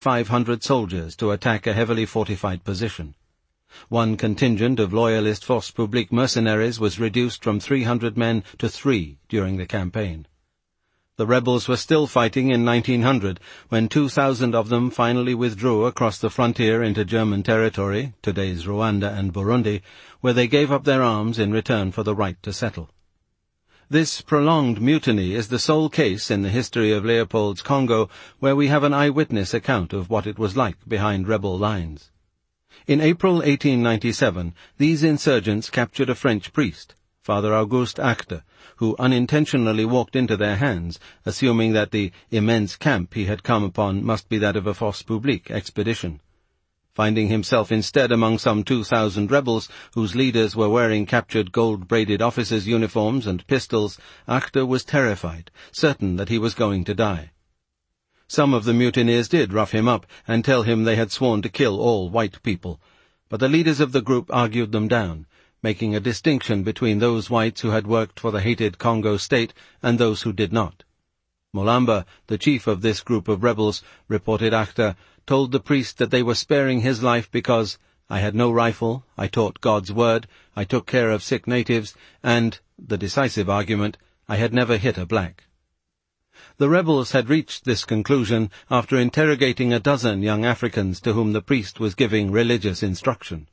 500 soldiers to attack a heavily fortified position. One contingent of loyalist Force Publique mercenaries was reduced from 300 men to 3 during the campaign. The rebels were still fighting in 1900 when 2,000 of them finally withdrew across the frontier into German territory, today's Rwanda and Burundi, where they gave up their arms in return for the right to settle. This prolonged mutiny is the sole case in the history of Leopold's Congo where we have an eyewitness account of what it was like behind rebel lines. In April 1897, these insurgents captured a French priest, Father Auguste Acte, who unintentionally walked into their hands, assuming that the immense camp he had come upon must be that of a Force Publique expedition. Finding himself instead among some 2,000 rebels, whose leaders were wearing captured gold-braided officers' uniforms and pistols, Acte was terrified, certain that he was going to die. Some of the mutineers did rough him up and tell him they had sworn to kill all white people, but the leaders of the group argued them down, making a distinction between those whites who had worked for the hated Congo state and those who did not. Mulamba, the chief of this group of rebels, reported Acte, told the priest that they were sparing his life because I had no rifle, I taught God's word, I took care of sick natives, and, the decisive argument, I had never hit a black. The rebels had reached this conclusion after interrogating a dozen young Africans to whom the priest was giving religious instruction.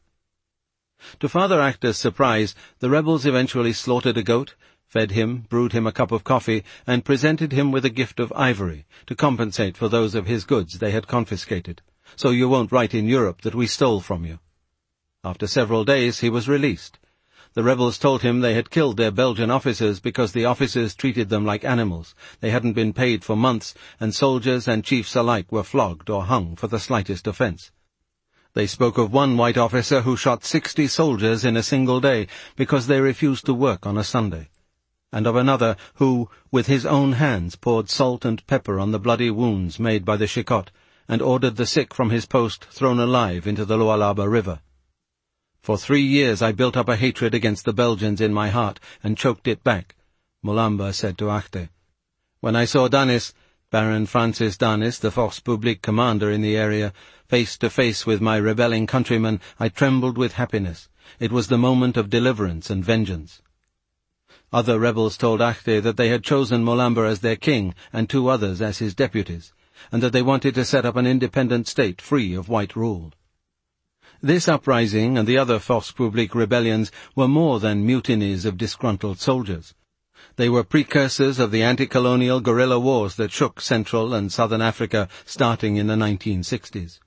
To Father Acte's surprise, the rebels eventually slaughtered a goat, fed him, brewed him a cup of coffee, and presented him with a gift of ivory to compensate for those of his goods they had confiscated, so you won't write in Europe that we stole from you. After several days he was released. The rebels told him they had killed their Belgian officers because the officers treated them like animals. They hadn't been paid for months, and soldiers and chiefs alike were flogged or hung for the slightest offense. They spoke of one white officer who shot 60 soldiers in a single day because they refused to work on a Sunday, and of another who, with his own hands, poured salt and pepper on the bloody wounds made by the Chicotte, and ordered the sick from his post thrown alive into the Lualaba River. For 3 years I built up a hatred against the Belgians in my heart and choked it back, Mulamba said to Acte. When I saw Danis, Baron Francis Danis, the Force Publique commander in the area, face to face with my rebelling countrymen, I trembled with happiness. It was the moment of deliverance and vengeance. Other rebels told Acte that they had chosen Mulamba as their king and 2 others as his deputies, and that they wanted to set up an independent state free of white rule. This uprising and the other Force Publique rebellions were more than mutinies of disgruntled soldiers. They were precursors of the anti-colonial guerrilla wars that shook Central and Southern Africa starting in the 1960s.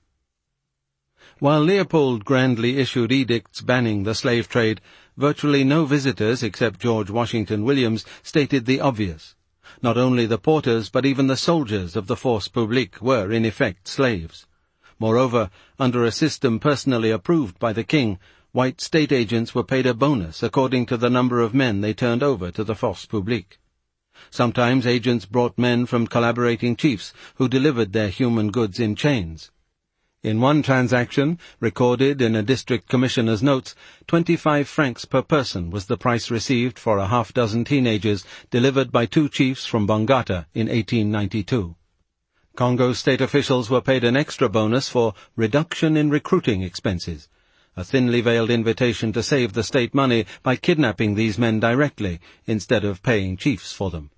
While Leopold grandly issued edicts banning the slave trade, virtually no visitors except George Washington Williams stated the obvious. Not only the porters but even the soldiers of the Force Publique were in effect slaves. Moreover, under a system personally approved by the king, white state agents were paid a bonus according to the number of men they turned over to the Force Publique. Sometimes agents brought men from collaborating chiefs who delivered their human goods in chains. In one transaction, recorded in a district commissioner's notes, 25 francs per person was the price received for a half-dozen teenagers delivered by 2 chiefs from Bongata in 1892. Congo state officials were paid an extra bonus for reduction in recruiting expenses, a thinly veiled invitation to save the state money by kidnapping these men directly instead of paying chiefs for them.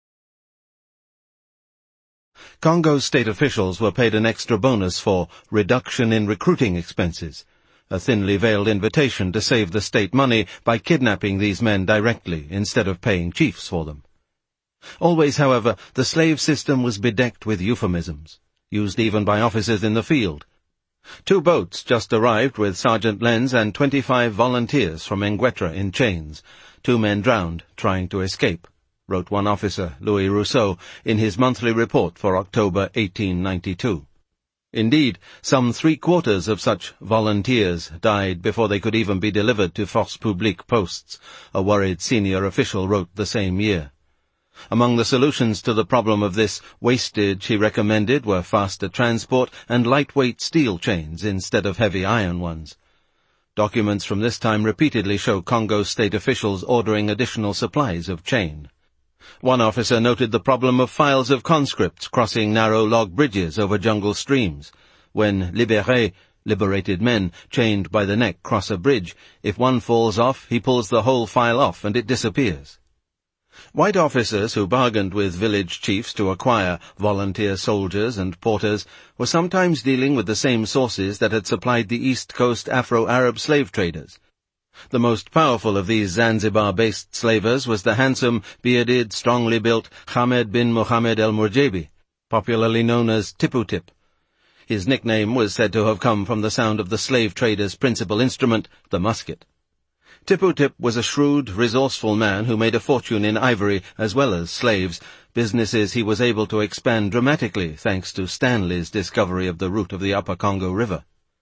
Congo state officials were paid an extra bonus for reduction in recruiting expenses, a thinly veiled invitation to save the state money by kidnapping these men directly instead of paying chiefs for them. Always, however, the slave system was bedecked with euphemisms, used even by officers in the field. 2 boats just arrived with Sergeant Lenz and 25 volunteers from Engwetra in chains. 2 men drowned trying to escape, wrote one officer, Louis Rousseau, in his monthly report for October 1892. Indeed, some 3/4 of such volunteers died before they could even be delivered to Force Publique posts, a worried senior official wrote the same year. Among the solutions to the problem of this wastage he recommended were faster transport and lightweight steel chains instead of heavy iron ones. Documents from this time repeatedly show Congo state officials ordering additional supplies of chain. One officer noted the problem of files of conscripts crossing narrow log bridges over jungle streams. When libérés, liberated men, chained by the neck cross a bridge, if one falls off, he pulls the whole file off and it disappears. White officers who bargained with village chiefs to acquire volunteer soldiers and porters were sometimes dealing with the same sources that had supplied the East Coast Afro-Arab slave traders. The most powerful of these Zanzibar-based slavers was the handsome, bearded, strongly built Hamed bin Mohammed el-Murjabi, popularly known as Tipu Tip. His nickname was said to have come from the sound of the slave trader's principal instrument, the musket. Tipu Tip was a shrewd, resourceful man who made a fortune in ivory as well as slaves, businesses he was able to expand dramatically thanks to Stanley's discovery of the route of the Upper Congo River.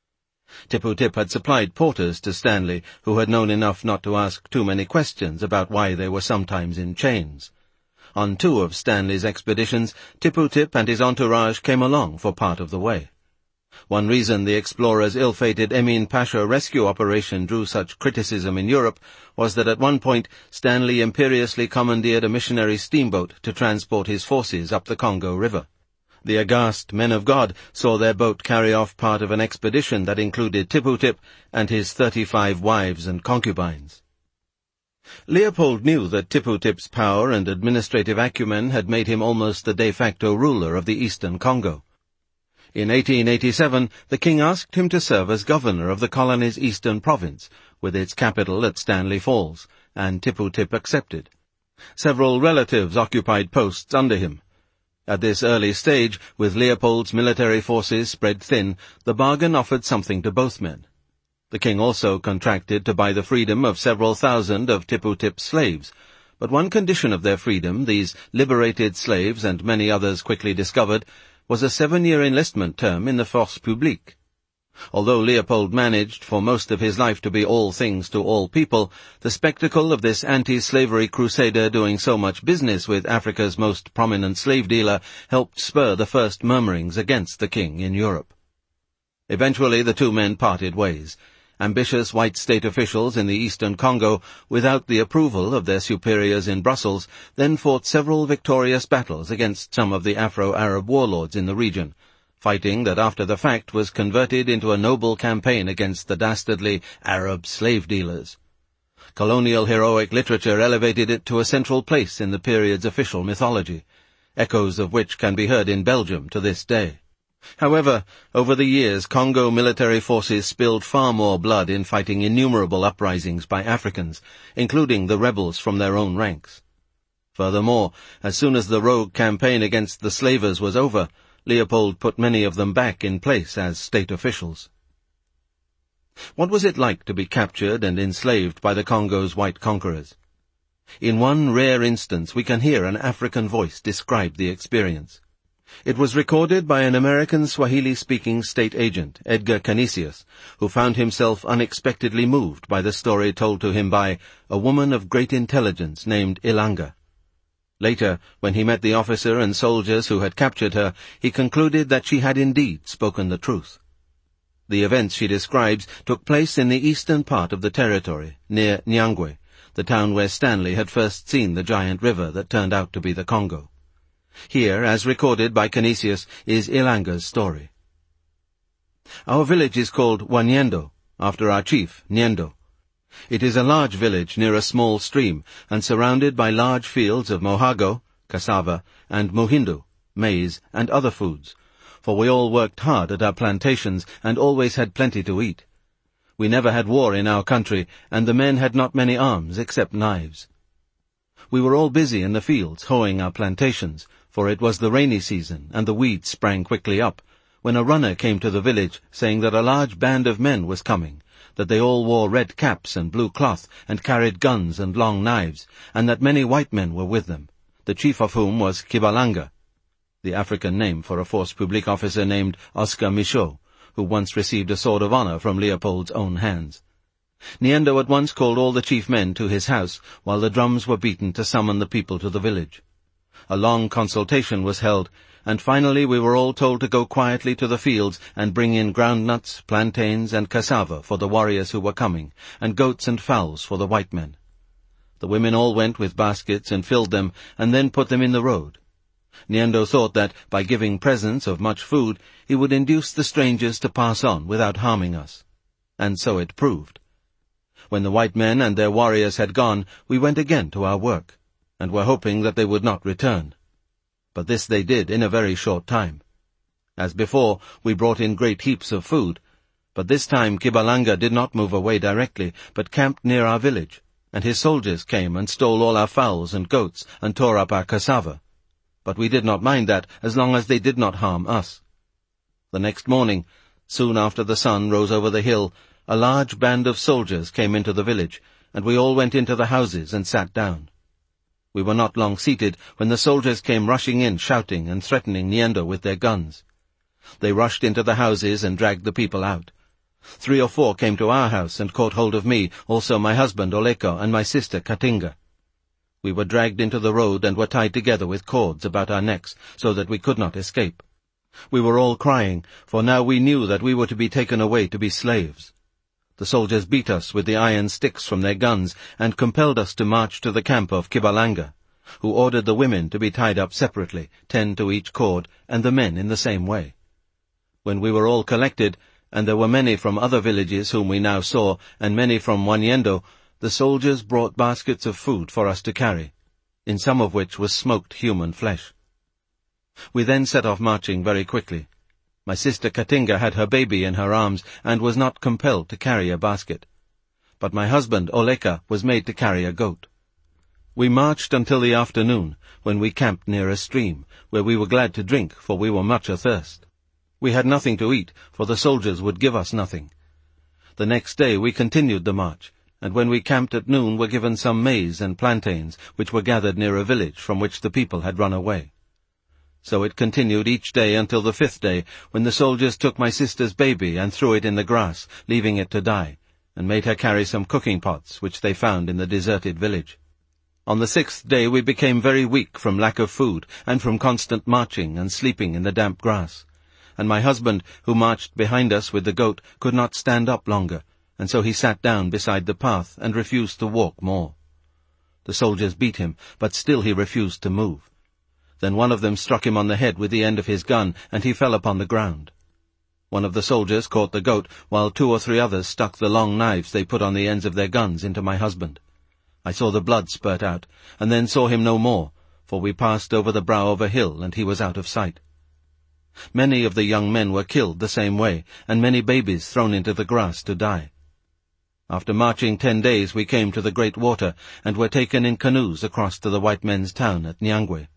Tipu Tip had supplied porters to Stanley, who had known enough not to ask too many questions about why they were sometimes in chains. On 2 of Stanley's expeditions, Tipu Tip and his entourage came along for part of the way. One reason the explorer's ill-fated Emin Pasha rescue operation drew such criticism in Europe was that at one point Stanley imperiously commandeered a missionary steamboat to transport his forces up the Congo River. The aghast men of God saw their boat carry off part of an expedition that included Tipu Tip and his 35 wives and concubines. Leopold knew that Tipu Tip's power and administrative acumen had made him almost the de facto ruler of the eastern Congo. In 1887, the king asked him to serve as governor of the colony's eastern province, with its capital at Stanley Falls, and Tipu Tip accepted. Several relatives occupied posts under him. At this early stage, with Leopold's military forces spread thin, the bargain offered something to both men. The king also contracted to buy the freedom of several thousand of Tipu Tip's slaves, but one condition of their freedom, these liberated slaves and many others quickly discovered, was a 7-year enlistment term in the Force Publique. Although Leopold managed for most of his life to be all things to all people, the spectacle of this anti-slavery crusader doing so much business with Africa's most prominent slave dealer helped spur the first murmurings against the king in Europe. Eventually the two men parted ways. Ambitious white state officials in the eastern Congo, without the approval of their superiors in Brussels, then fought several victorious battles against some of the Afro-Arab warlords in the region, fighting that after the fact was converted into a noble campaign against the dastardly Arab slave dealers. Colonial heroic literature elevated it to a central place in the period's official mythology, echoes of which can be heard in Belgium to this day. However, over the years, Congo military forces spilled far more blood in fighting innumerable uprisings by Africans, including the rebels from their own ranks. Furthermore, as soon as the rogue campaign against the slavers was over, Leopold put many of them back in place as state officials. What was it like to be captured and enslaved by the Congo's white conquerors? In one rare instance we can hear an African voice describe the experience. It was recorded by an American Swahili-speaking state agent, Edgar Canisius, who found himself unexpectedly moved by the story told to him by a woman of great intelligence named Ilanga. Later, when he met the officer and soldiers who had captured her, he concluded that she had indeed spoken the truth. The events she describes took place in the eastern part of the territory, near Nyangwe, the town where Stanley had first seen the giant river that turned out to be the Congo. Here, as recorded by Canisius, is Ilanga's story. Our village is called Wanyendo, after our chief, Nyendo. It is a large village near a small stream, and surrounded by large fields of mohago, cassava, and muhindu, maize, and other foods, for we all worked hard at our plantations and always had plenty to eat. We never had war in our country, and the men had not many arms except knives. We were all busy in the fields hoeing our plantations, for it was the rainy season, and the weeds sprang quickly up, when a runner came to the village, saying that a large band of men was coming, that they all wore red caps and blue cloth, and carried guns and long knives, and that many white men were with them, the chief of whom was Kibalanga, the African name for a Force Publique officer named Oscar Michaud, who once received a sword of honor from Leopold's own hands. Nyendo at once called all the chief men to his house, while the drums were beaten to summon the people to the village. A long consultation was held, and finally we were all told to go quietly to the fields and bring in groundnuts, plantains, and cassava for the warriors who were coming, and goats and fowls for the white men. The women all went with baskets and filled them, and then put them in the road. Nyendo thought that, by giving presents of much food, he would induce the strangers to pass on without harming us. And so it proved. When the white men and their warriors had gone, we went again to our work, and were hoping that they would not return. But this they did in a very short time. As before, we brought in great heaps of food, but this time Kibalanga did not move away directly, but camped near our village, and his soldiers came and stole all our fowls and goats and tore up our cassava. But we did not mind that, as long as they did not harm us. The next morning, soon after the sun rose over the hill, a large band of soldiers came into the village, and we all went into the houses and sat down. We were not long seated when the soldiers came rushing in, shouting and threatening Nyendo with their guns. They rushed into the houses and dragged the people out. 3 or 4 came to our house and caught hold of me, also my husband Oleko and my sister Katinga. We were dragged into the road and were tied together with cords about our necks, so that we could not escape. We were all crying, for now we knew that we were to be taken away to be slaves. The soldiers beat us with the iron sticks from their guns, and compelled us to march to the camp of Kibalanga, who ordered the women to be tied up separately, 10 to each cord, and the men in the same way. When we were all collected, and there were many from other villages whom we now saw, and many from Wanyendo, the soldiers brought baskets of food for us to carry, in some of which was smoked human flesh. We then set off marching very quickly. My sister Katinga had her baby in her arms, and was not compelled to carry a basket. But my husband Oleka was made to carry a goat. We marched until the afternoon, when we camped near a stream, where we were glad to drink, for we were much athirst. We had nothing to eat, for the soldiers would give us nothing. The next day we continued the march, and when we camped at noon were given some maize and plantains, which were gathered near a village from which the people had run away. So it continued each day until the 5th day, when the soldiers took my sister's baby and threw it in the grass, leaving it to die, and made her carry some cooking pots which they found in the deserted village. On the 6th day we became very weak from lack of food, and from constant marching and sleeping in the damp grass. And my husband, who marched behind us with the goat, could not stand up longer, and so he sat down beside the path and refused to walk more. The soldiers beat him, but still he refused to move. Then one of them struck him on the head with the end of his gun, and he fell upon the ground. One of the soldiers caught the goat, while 2 or 3 others stuck the long knives they put on the ends of their guns into my husband. I saw the blood spurt out, and then saw him no more, for we passed over the brow of a hill, and he was out of sight. Many of the young men were killed the same way, and many babies thrown into the grass to die. After marching 10 days we came to the great water, and were taken in canoes across to the white men's town at Nyangwe.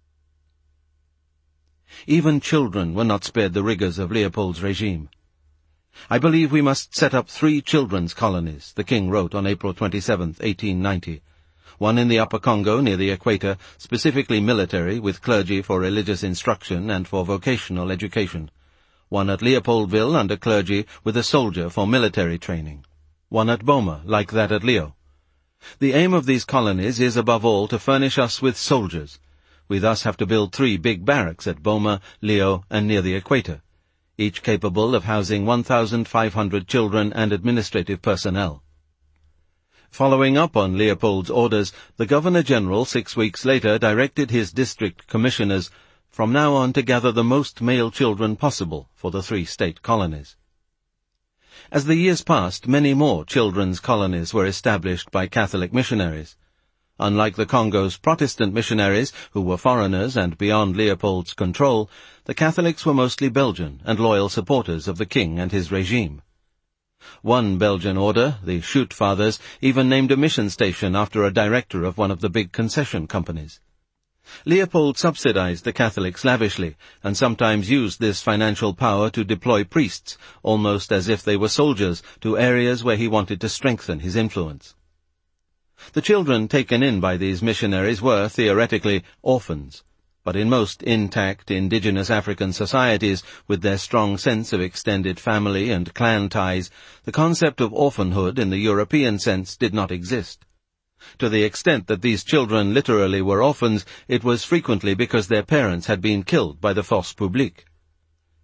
Even children were not spared the rigors of Leopold's regime. I believe we must set up 3 children's colonies, the king wrote on April 27, 1890. One in the Upper Congo near the equator, specifically military, with clergy for religious instruction and for vocational education. One at Leopoldville under clergy with a soldier for military training. One at Boma, like that at Leo. The aim of these colonies is above all to furnish us with soldiers. We thus have to build 3 big barracks at Boma, Leo, and near the equator, each capable of housing 1,500 children and administrative personnel. Following up on Leopold's orders, the Governor-General 6 weeks later directed his district commissioners from now on to gather the most male children possible for the 3 state colonies. As the years passed, many more children's colonies were established by Catholic missionaries. Unlike the Congo's Protestant missionaries, who were foreigners and beyond Leopold's control, the Catholics were mostly Belgian and loyal supporters of the king and his regime. One Belgian order, the Shoot Fathers, even named a mission station after a director of one of the big concession companies. Leopold subsidized the Catholics lavishly, and sometimes used this financial power to deploy priests, almost as if they were soldiers, to areas where he wanted to strengthen his influence. The children taken in by these missionaries were, theoretically, orphans, but in most intact indigenous African societies, with their strong sense of extended family and clan ties, the concept of orphanhood in the European sense did not exist. To the extent that these children literally were orphans, it was frequently because their parents had been killed by the force publique.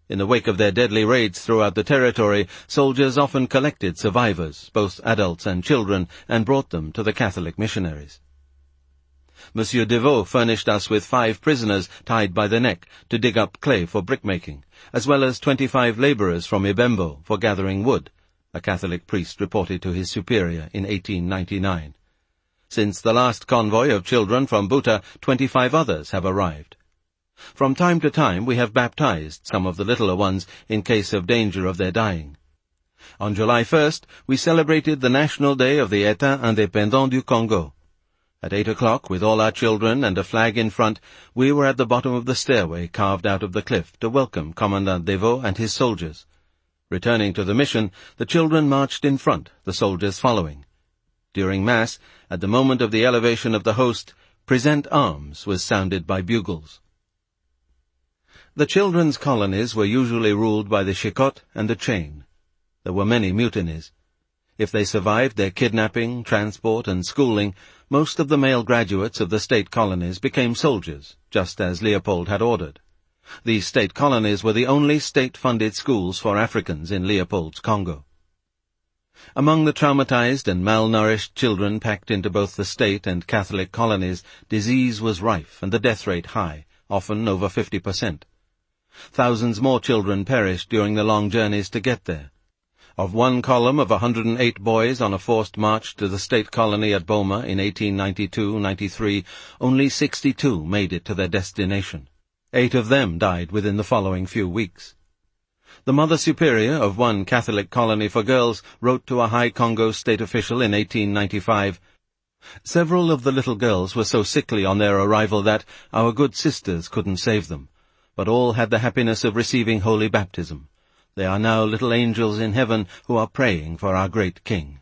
In the wake of their deadly raids throughout the territory, soldiers often collected survivors, both adults and children, and brought them to the Catholic missionaries. Monsieur Deveau furnished us with 5 prisoners tied by the neck to dig up clay for brickmaking, as well as 25 labourers from Ibembo for gathering wood, a Catholic priest reported to his superior in 1899. Since the last convoy of children from Buta, 25 others have arrived. From time to time we have baptized some of the littler ones in case of danger of their dying. On July 1st, we celebrated the National Day of the État indépendant du Congo. At 8 o'clock, with all our children and a flag in front, we were at the bottom of the stairway carved out of the cliff to welcome Commandant Deveau and his soldiers. Returning to the mission, the children marched in front, the soldiers following. During Mass, at the moment of the elevation of the host, "Present arms" was sounded by bugles. The children's colonies were usually ruled by the Chicotte and the chain. There were many mutinies. If they survived their kidnapping, transport, and schooling, most of the male graduates of the state colonies became soldiers, just as Leopold had ordered. These state colonies were the only state-funded schools for Africans in Leopold's Congo. Among the traumatized and malnourished children packed into both the state and Catholic colonies, disease was rife and the death rate high, often over 50%. Thousands more children perished during the long journeys to get there. Of one column of 108 boys on a forced march to the state colony at Boma in 1892-93, only 62 made it to their destination. 8 of them died within the following few weeks. The Mother Superior of one Catholic colony for girls wrote to a high Congo state official in 1895, "Several of the little girls were so sickly on their arrival that our good sisters couldn't save them, but all had the happiness of receiving holy baptism. They are now little angels in heaven who are praying for our great king."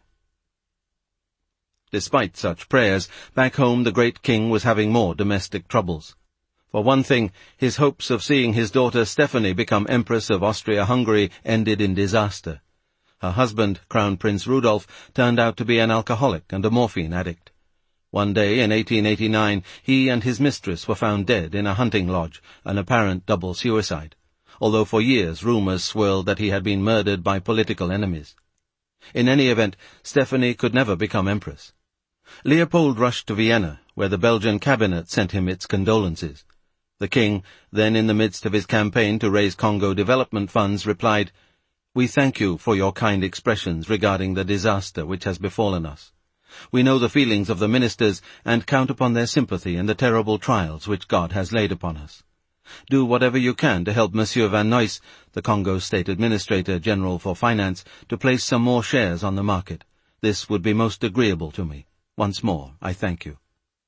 Despite such prayers, back home the great king was having more domestic troubles. For one thing, his hopes of seeing his daughter Stephanie become Empress of Austria-Hungary ended in disaster. Her husband, Crown Prince Rudolf, turned out to be an alcoholic and a morphine addict. One day in 1889, he and his mistress were found dead in a hunting lodge, an apparent double suicide, although for years rumors swirled that he had been murdered by political enemies. In any event, Stephanie could never become empress. Leopold rushed to Vienna, where the Belgian cabinet sent him its condolences. The king, then in the midst of his campaign to raise Congo development funds, replied, "We thank you for your kind expressions regarding the disaster which has befallen us. We know the feelings of the ministers and count upon their sympathy in the terrible trials which God has laid upon us. Do whatever you can to help Monsieur Van Nuys, the Congo State Administrator General for Finance, to place some more shares on the market. This would be most agreeable to me. Once more, I thank you."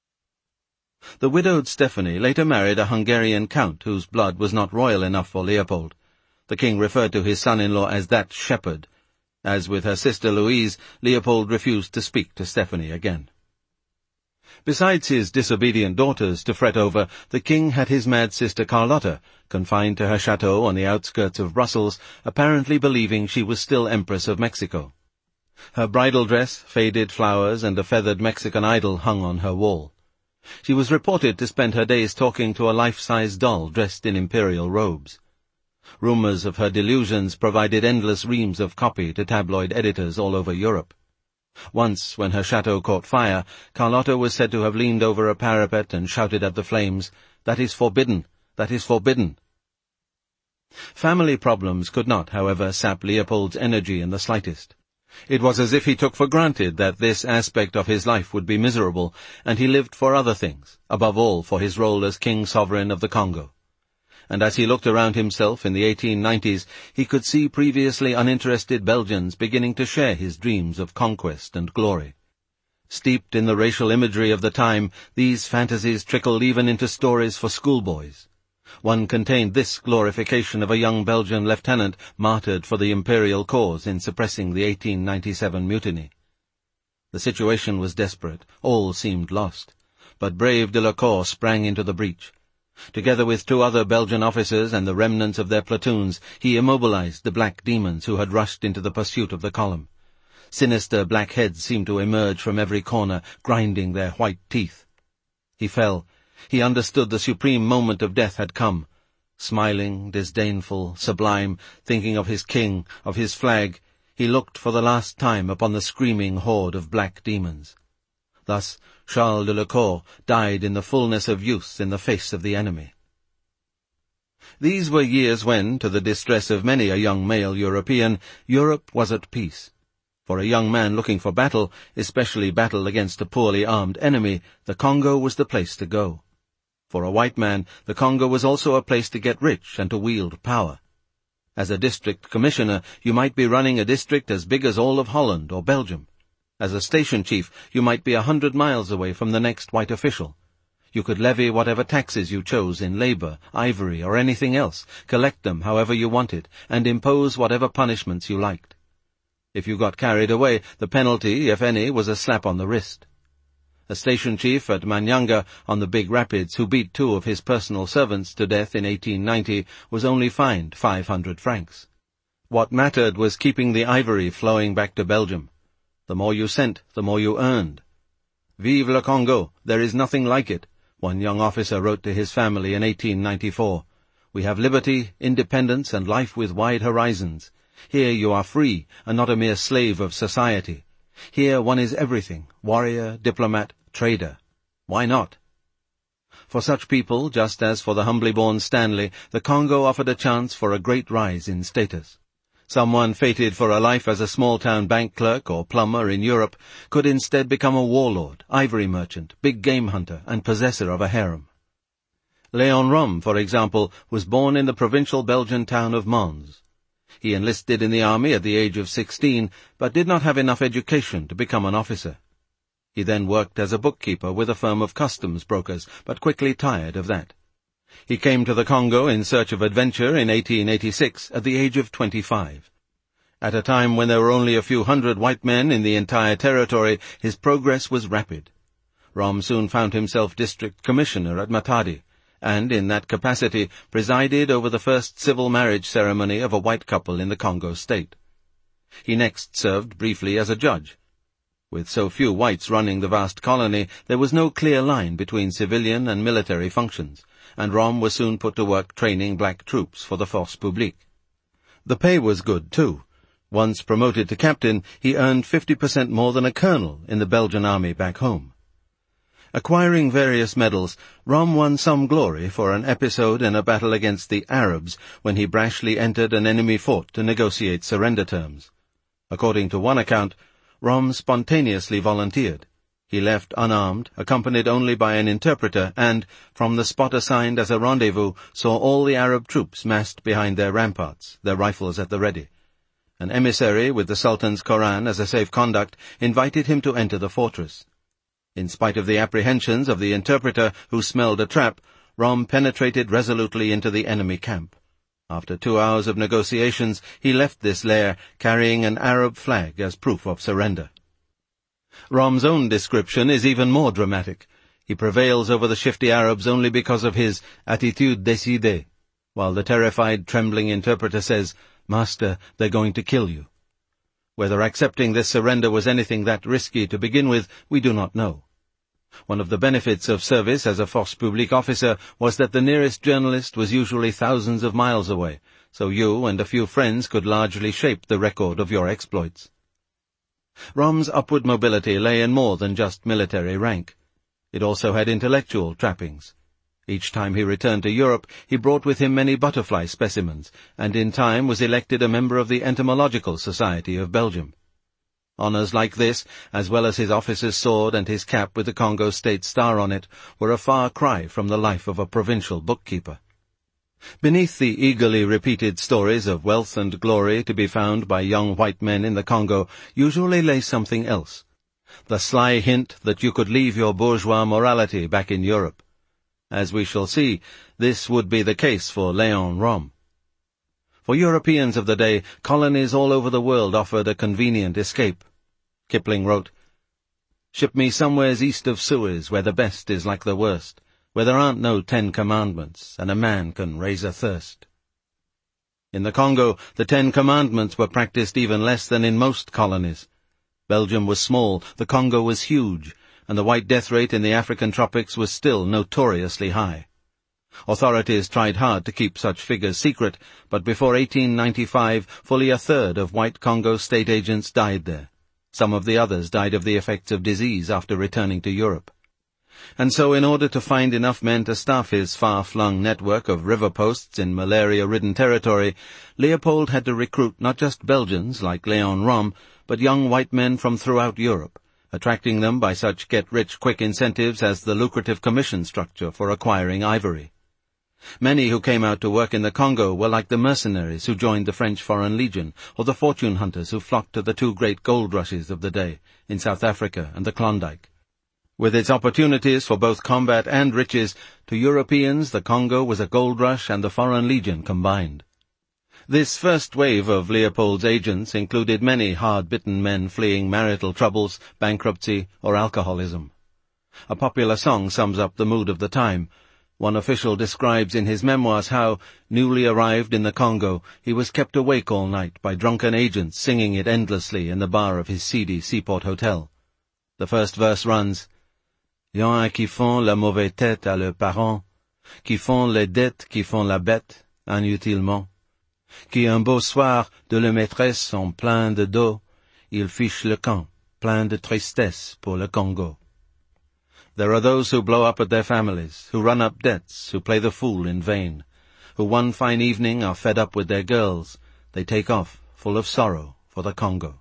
The widowed Stephanie later married a Hungarian count whose blood was not royal enough for Leopold. The king referred to his son-in-law as that shepherd. As with her sister Louise, Leopold refused to speak to Stephanie again. Besides his disobedient daughters to fret over, the king had his mad sister Carlotta, confined to her chateau on the outskirts of Brussels, apparently believing she was still Empress of Mexico. Her bridal dress, faded flowers, and a feathered Mexican idol hung on her wall. She was reported to spend her days talking to a life-size doll dressed in imperial robes. Rumors of her delusions provided endless reams of copy to tabloid editors all over Europe. Once, when her chateau caught fire, Carlotta was said to have leaned over a parapet and shouted at the flames, "That is forbidden! That is forbidden!" Family problems could not, however, sap Leopold's energy in the slightest. It was as if he took for granted that this aspect of his life would be miserable, and he lived for other things, above all for his role as King Sovereign of the Congo. And as he looked around himself in the 1890s, he could see previously uninterested Belgians beginning to share his dreams of conquest and glory. Steeped in the racial imagery of the time, these fantasies trickled even into stories for schoolboys. One contained this glorification of a young Belgian lieutenant martyred for the imperial cause in suppressing the 1897 mutiny. The situation was desperate, all seemed lost, but brave Delacour sprang into the breach. Together with 2 other Belgian officers and the remnants of their platoons, he immobilized the black demons who had rushed into the pursuit of the column. Sinister black heads seemed to emerge from every corner, grinding their white teeth. He fell. He understood the supreme moment of death had come. Smiling, disdainful, sublime, thinking of his king, of his flag, he looked for the last time upon the screaming horde of black demons. Thus Charles de la Cour died in the fullness of youth in the face of the enemy. These were years when, to the distress of many a young male European, Europe was at peace. For a young man looking for battle, especially battle against a poorly armed enemy, the Congo was the place to go. For a white man, the Congo was also a place to get rich and to wield power. As a district commissioner, you might be running a district as big as all of Holland or Belgium. As a station chief, you might be 100 miles away from the next white official. You could levy whatever taxes you chose in labor, ivory, or anything else, collect them however you wanted, and impose whatever punishments you liked. If you got carried away, the penalty, if any, was a slap on the wrist. A station chief at Manyanga on the Big Rapids, who beat 2 of his personal servants to death in 1890, was only fined 500 francs. What mattered was keeping the ivory flowing back to Belgium. The more you sent, the more you earned. "Vive le Congo, there is nothing like it," one young officer wrote to his family in 1894. "We have liberty, independence, and life with wide horizons. Here you are free, and not a mere slave of society. Here one is everything, warrior, diplomat, trader. Why not?" For such people, just as for the humbly born Stanley, the Congo offered a chance for a great rise in status. Someone fated for a life as a small-town bank clerk or plumber in Europe could instead become a warlord, ivory merchant, big game hunter, and possessor of a harem. Léon Rom, for example, was born in the provincial Belgian town of Mons. He enlisted in the army at the age of 16, but did not have enough education to become an officer. He then worked as a bookkeeper with a firm of customs brokers, but quickly tired of that. He came to the Congo in search of adventure in 1886 at the age of 25. At a time when there were only a few hundred white men in the entire territory, his progress was rapid. Rom soon found himself district commissioner at Matadi, and in that capacity presided over the first civil marriage ceremony of a white couple in the Congo state. He next served briefly as a judge. With so few whites running the vast colony, there was no clear line between civilian and military functions, and Rom was soon put to work training black troops for the Force Publique. The pay was good, too. Once promoted to captain, he earned 50% more than a colonel in the Belgian army back home. Acquiring various medals, Rom won some glory for an episode in a battle against the Arabs when he brashly entered an enemy fort to negotiate surrender terms. According to one account, Rom spontaneously volunteered. He left unarmed, accompanied only by an interpreter, and, from the spot assigned as a rendezvous, saw all the Arab troops massed behind their ramparts, their rifles at the ready. An emissary with the Sultan's Koran as a safe conduct invited him to enter the fortress. In spite of the apprehensions of the interpreter, who smelled a trap, Rom penetrated resolutely into the enemy camp. After 2 hours of negotiations, he left this lair, carrying an Arab flag as proof of surrender. Rom's own description is even more dramatic. He prevails over the shifty Arabs only because of his attitude décidée, while the terrified, trembling interpreter says, "Master, they're going to kill you." Whether accepting this surrender was anything that risky to begin with, we do not know. One of the benefits of service as a Force Publique officer was that the nearest journalist was usually thousands of miles away, so you and a few friends could largely shape the record of your exploits. Rom's upward mobility lay in more than just military rank. It also had intellectual trappings. Each time he returned to Europe, he brought with him many butterfly specimens, and in time was elected a member of the Entomological Society of Belgium. Honours like this, as well as his officer's sword and his cap with the Congo State star on it, were a far cry from the life of a provincial bookkeeper. Beneath the eagerly repeated stories of wealth and glory to be found by young white men in the Congo usually lay something else. The sly hint that you could leave your bourgeois morality back in Europe. As we shall see, this would be the case for Léon Rom. For Europeans of the day, colonies all over the world offered a convenient escape. Kipling wrote, "Ship me somewheres east of Suez, where the best is like the worst, where there aren't no 10 Commandments, and a man can raise a thirst." In the Congo, the 10 Commandments were practiced even less than in most colonies. Belgium was small, the Congo was huge, and the white death rate in the African tropics was still notoriously high. Authorities tried hard to keep such figures secret, but before 1895 fully a third of white Congo state agents died there. Some of the others died of the effects of disease after returning to Europe. And so in order to find enough men to staff his far-flung network of river posts in malaria-ridden territory, Leopold had to recruit not just Belgians like Léon Rom, but young white men from throughout Europe, attracting them by such get-rich-quick incentives as the lucrative commission structure for acquiring ivory. Many who came out to work in the Congo were like the mercenaries who joined the French Foreign Legion, or the fortune hunters who flocked to the two great gold rushes of the day, in South Africa and the Klondike. With its opportunities for both combat and riches, to Europeans the Congo was a gold rush and the Foreign Legion combined. This first wave of Leopold's agents included many hard-bitten men fleeing marital troubles, bankruptcy, or alcoholism. A popular song sums up the mood of the time. One official describes in his memoirs how, newly arrived in the Congo, he was kept awake all night by drunken agents singing it endlessly in the bar of his seedy seaport hotel. The first verse runs, Y'en a qui font la mauvaise tête à leurs parents, qui font les dettes, qui font la bête, inutilement, qui un beau soir de leur maîtresse sont pleins de dos, ils fichent le camp, plein de tristesse pour le Congo. There are those who blow up at their families, who run up debts, who play the fool in vain, who one fine evening are fed up with their girls, they take off, full of sorrow, for the Congo.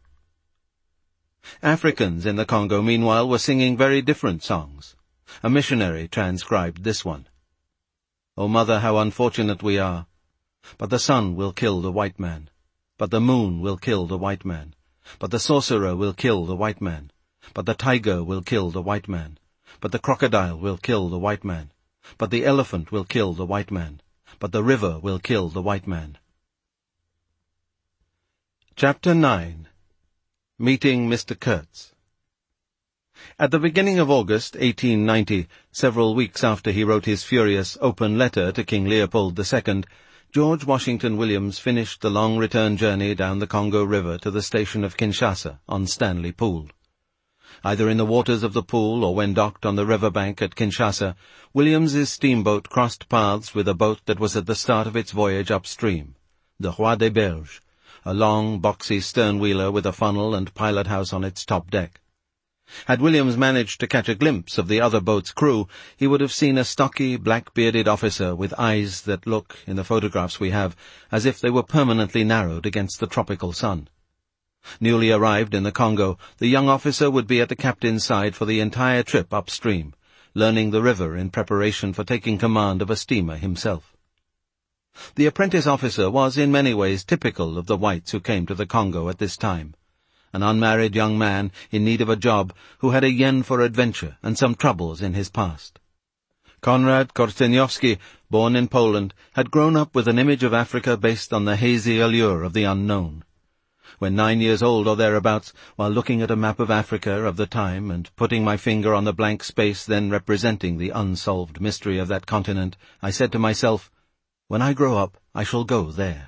Africans in the Congo, meanwhile, were singing very different songs. A missionary transcribed this one. O mother, how unfortunate we are! But the sun will kill the white man. But the moon will kill the white man. But the sorcerer will kill the white man. But the tiger will kill the white man. But the crocodile will kill the white man. But the elephant will kill the white man. But the river will kill the white man. Chapter 9. Meeting Mr. Kurtz. At the beginning of August 1890, several weeks after he wrote his furious open letter to King Leopold II, George Washington Williams finished the long return journey down the Congo River to the station of Kinshasa on Stanley Pool. Either in the waters of the pool or when docked on the river bank at Kinshasa, Williams's steamboat crossed paths with a boat that was at the start of its voyage upstream, the Roi des Belges, a long, boxy stern-wheeler with a funnel and pilot-house on its top deck. Had Williams managed to catch a glimpse of the other boat's crew, he would have seen a stocky, black-bearded officer with eyes that look, in the photographs we have, as if they were permanently narrowed against the tropical sun. Newly arrived in the Congo, the young officer would be at the captain's side for the entire trip upstream, learning the river in preparation for taking command of a steamer himself. The apprentice officer was in many ways typical of the whites who came to the Congo at this time. An unmarried young man in need of a job who had a yen for adventure and some troubles in his past. Konrad Korczeniowski, born in Poland, had grown up with an image of Africa based on the hazy allure of the unknown. When 9 years old or thereabouts, while looking at a map of Africa of the time and putting my finger on the blank space then representing the unsolved mystery of that continent, I said to myself, when I grow up, I shall go there.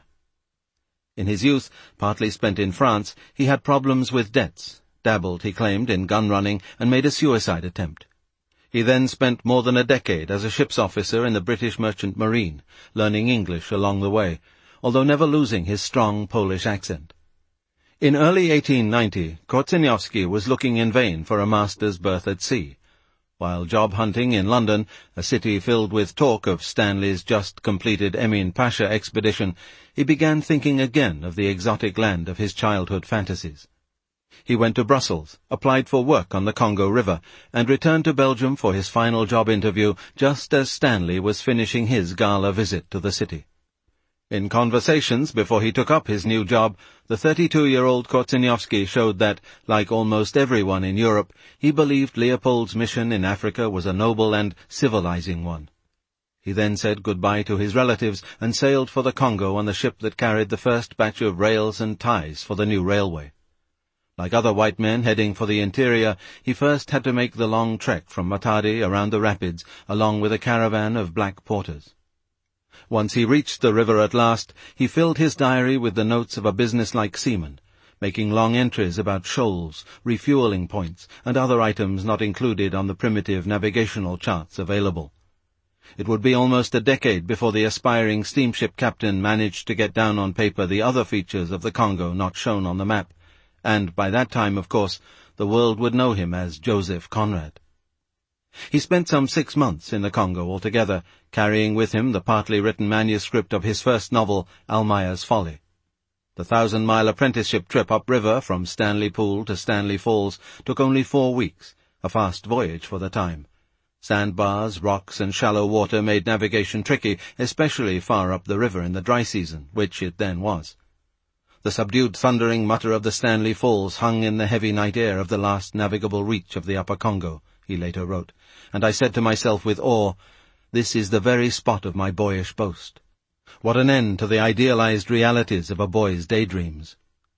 In his youth, partly spent in France, he had problems with debts, dabbled, he claimed, in gun-running, and made a suicide attempt. He then spent more than a decade as a ship's officer in the British Merchant Marine, learning English along the way, although never losing his strong Polish accent. In early 1890, Korczeniowski was looking in vain for a master's berth at sea. While job-hunting in London, a city filled with talk of Stanley's just-completed Emin Pasha expedition, he began thinking again of the exotic land of his childhood fantasies. He went to Brussels, applied for work on the Congo River, and returned to Belgium for his final job interview just as Stanley was finishing his gala visit to the city. In conversations before he took up his new job, the 32-year-old Korczeniowski showed that, like almost everyone in Europe, he believed Leopold's mission in Africa was a noble and civilizing one. He then said goodbye to his relatives and sailed for the Congo on the ship that carried the first batch of rails and ties for the new railway. Like other white men heading for the interior, he first had to make the long trek from Matadi around the rapids, along with a caravan of black porters. Once he reached the river at last, he filled his diary with the notes of a business-like seaman, making long entries about shoals, refueling points, and other items not included on the primitive navigational charts available. It would be almost a decade before the aspiring steamship captain managed to get down on paper the other features of the Congo not shown on the map, and by that time, of course, the world would know him as Joseph Conrad. He spent some 6 months in the Congo altogether, carrying with him the partly written manuscript of his first novel, Almayer's Folly. The 1,000-mile apprenticeship trip upriver from Stanley Pool to Stanley Falls took only 4 weeks, a fast voyage for the time. Sandbars, rocks, and shallow water made navigation tricky, especially far up the river in the dry season, which it then was. The subdued thundering mutter of the Stanley Falls hung in the heavy night air of the last navigable reach of the Upper Congo, he later wrote, and I said to myself with awe, "This is the very spot of my boyish boast. What an end to the idealized realities of a boy's daydreams."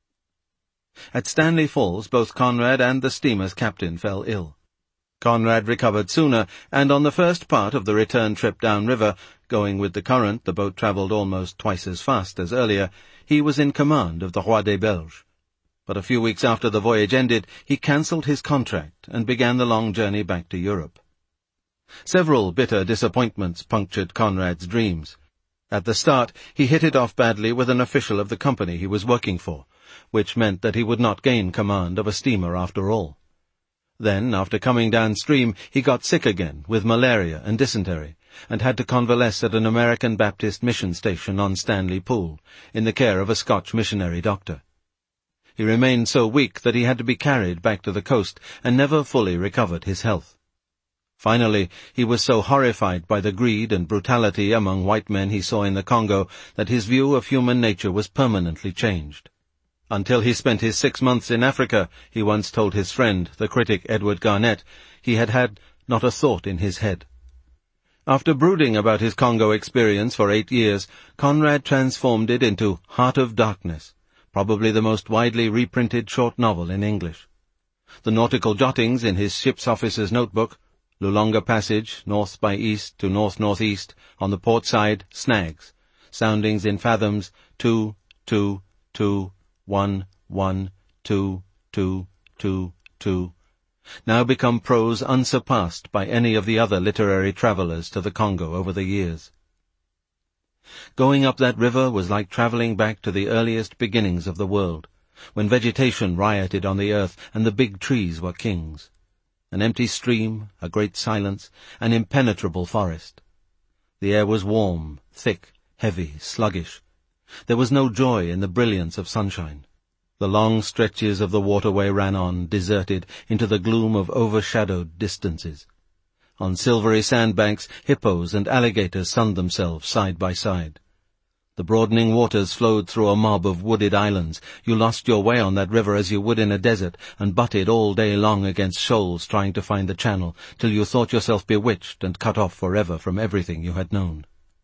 At Stanley Falls, both Conrad and the steamer's captain fell ill. Conrad recovered sooner, and on the first part of the return trip downriver, going with the current, the boat travelled almost twice as fast as earlier, he was in command of the Roi des Belges. But a few weeks after the voyage ended, he cancelled his contract and began the long journey back to Europe. Several bitter disappointments punctured Conrad's dreams. At the start, he hit it off badly with an official of the company he was working for, which meant that he would not gain command of a steamer after all. Then, after coming downstream, he got sick again with malaria and dysentery, and had to convalesce at an American Baptist mission station on Stanley Pool, in the care of a Scotch missionary doctor. He remained so weak that he had to be carried back to the coast, and never fully recovered his health. Finally, he was so horrified by the greed and brutality among white men he saw in the Congo that his view of human nature was permanently changed. Until he spent his 6 months in Africa, he once told his friend, the critic Edward Garnett, he had had not a thought in his head. After brooding about his Congo experience for 8 years, Conrad transformed it into Heart of Darkness, probably the most widely reprinted short novel in English. The nautical jottings in his ship's officer's notebook, Lulonga Passage, north by east to north-northeast, on the port side, snags, soundings in fathoms 2, 2, 2, 1, 1, 2, 2, 2, 2, now become prose unsurpassed by any of the other literary travellers to the Congo over the years. Going up that river was like travelling back to the earliest beginnings of the world, when vegetation rioted on the earth and the big trees were kings. An empty stream, a great silence, an impenetrable forest. The air was warm, thick, heavy, sluggish. There was no joy in the brilliance of sunshine. The long stretches of the waterway ran on, deserted, into the gloom of overshadowed distances. On silvery sandbanks, hippos and alligators sunned themselves side by side. The broadening waters flowed through a mob of wooded islands. You lost your way on that river as you would in a desert, and butted all day long against shoals trying to find the channel, till you thought yourself bewitched and cut off forever from everything you had known.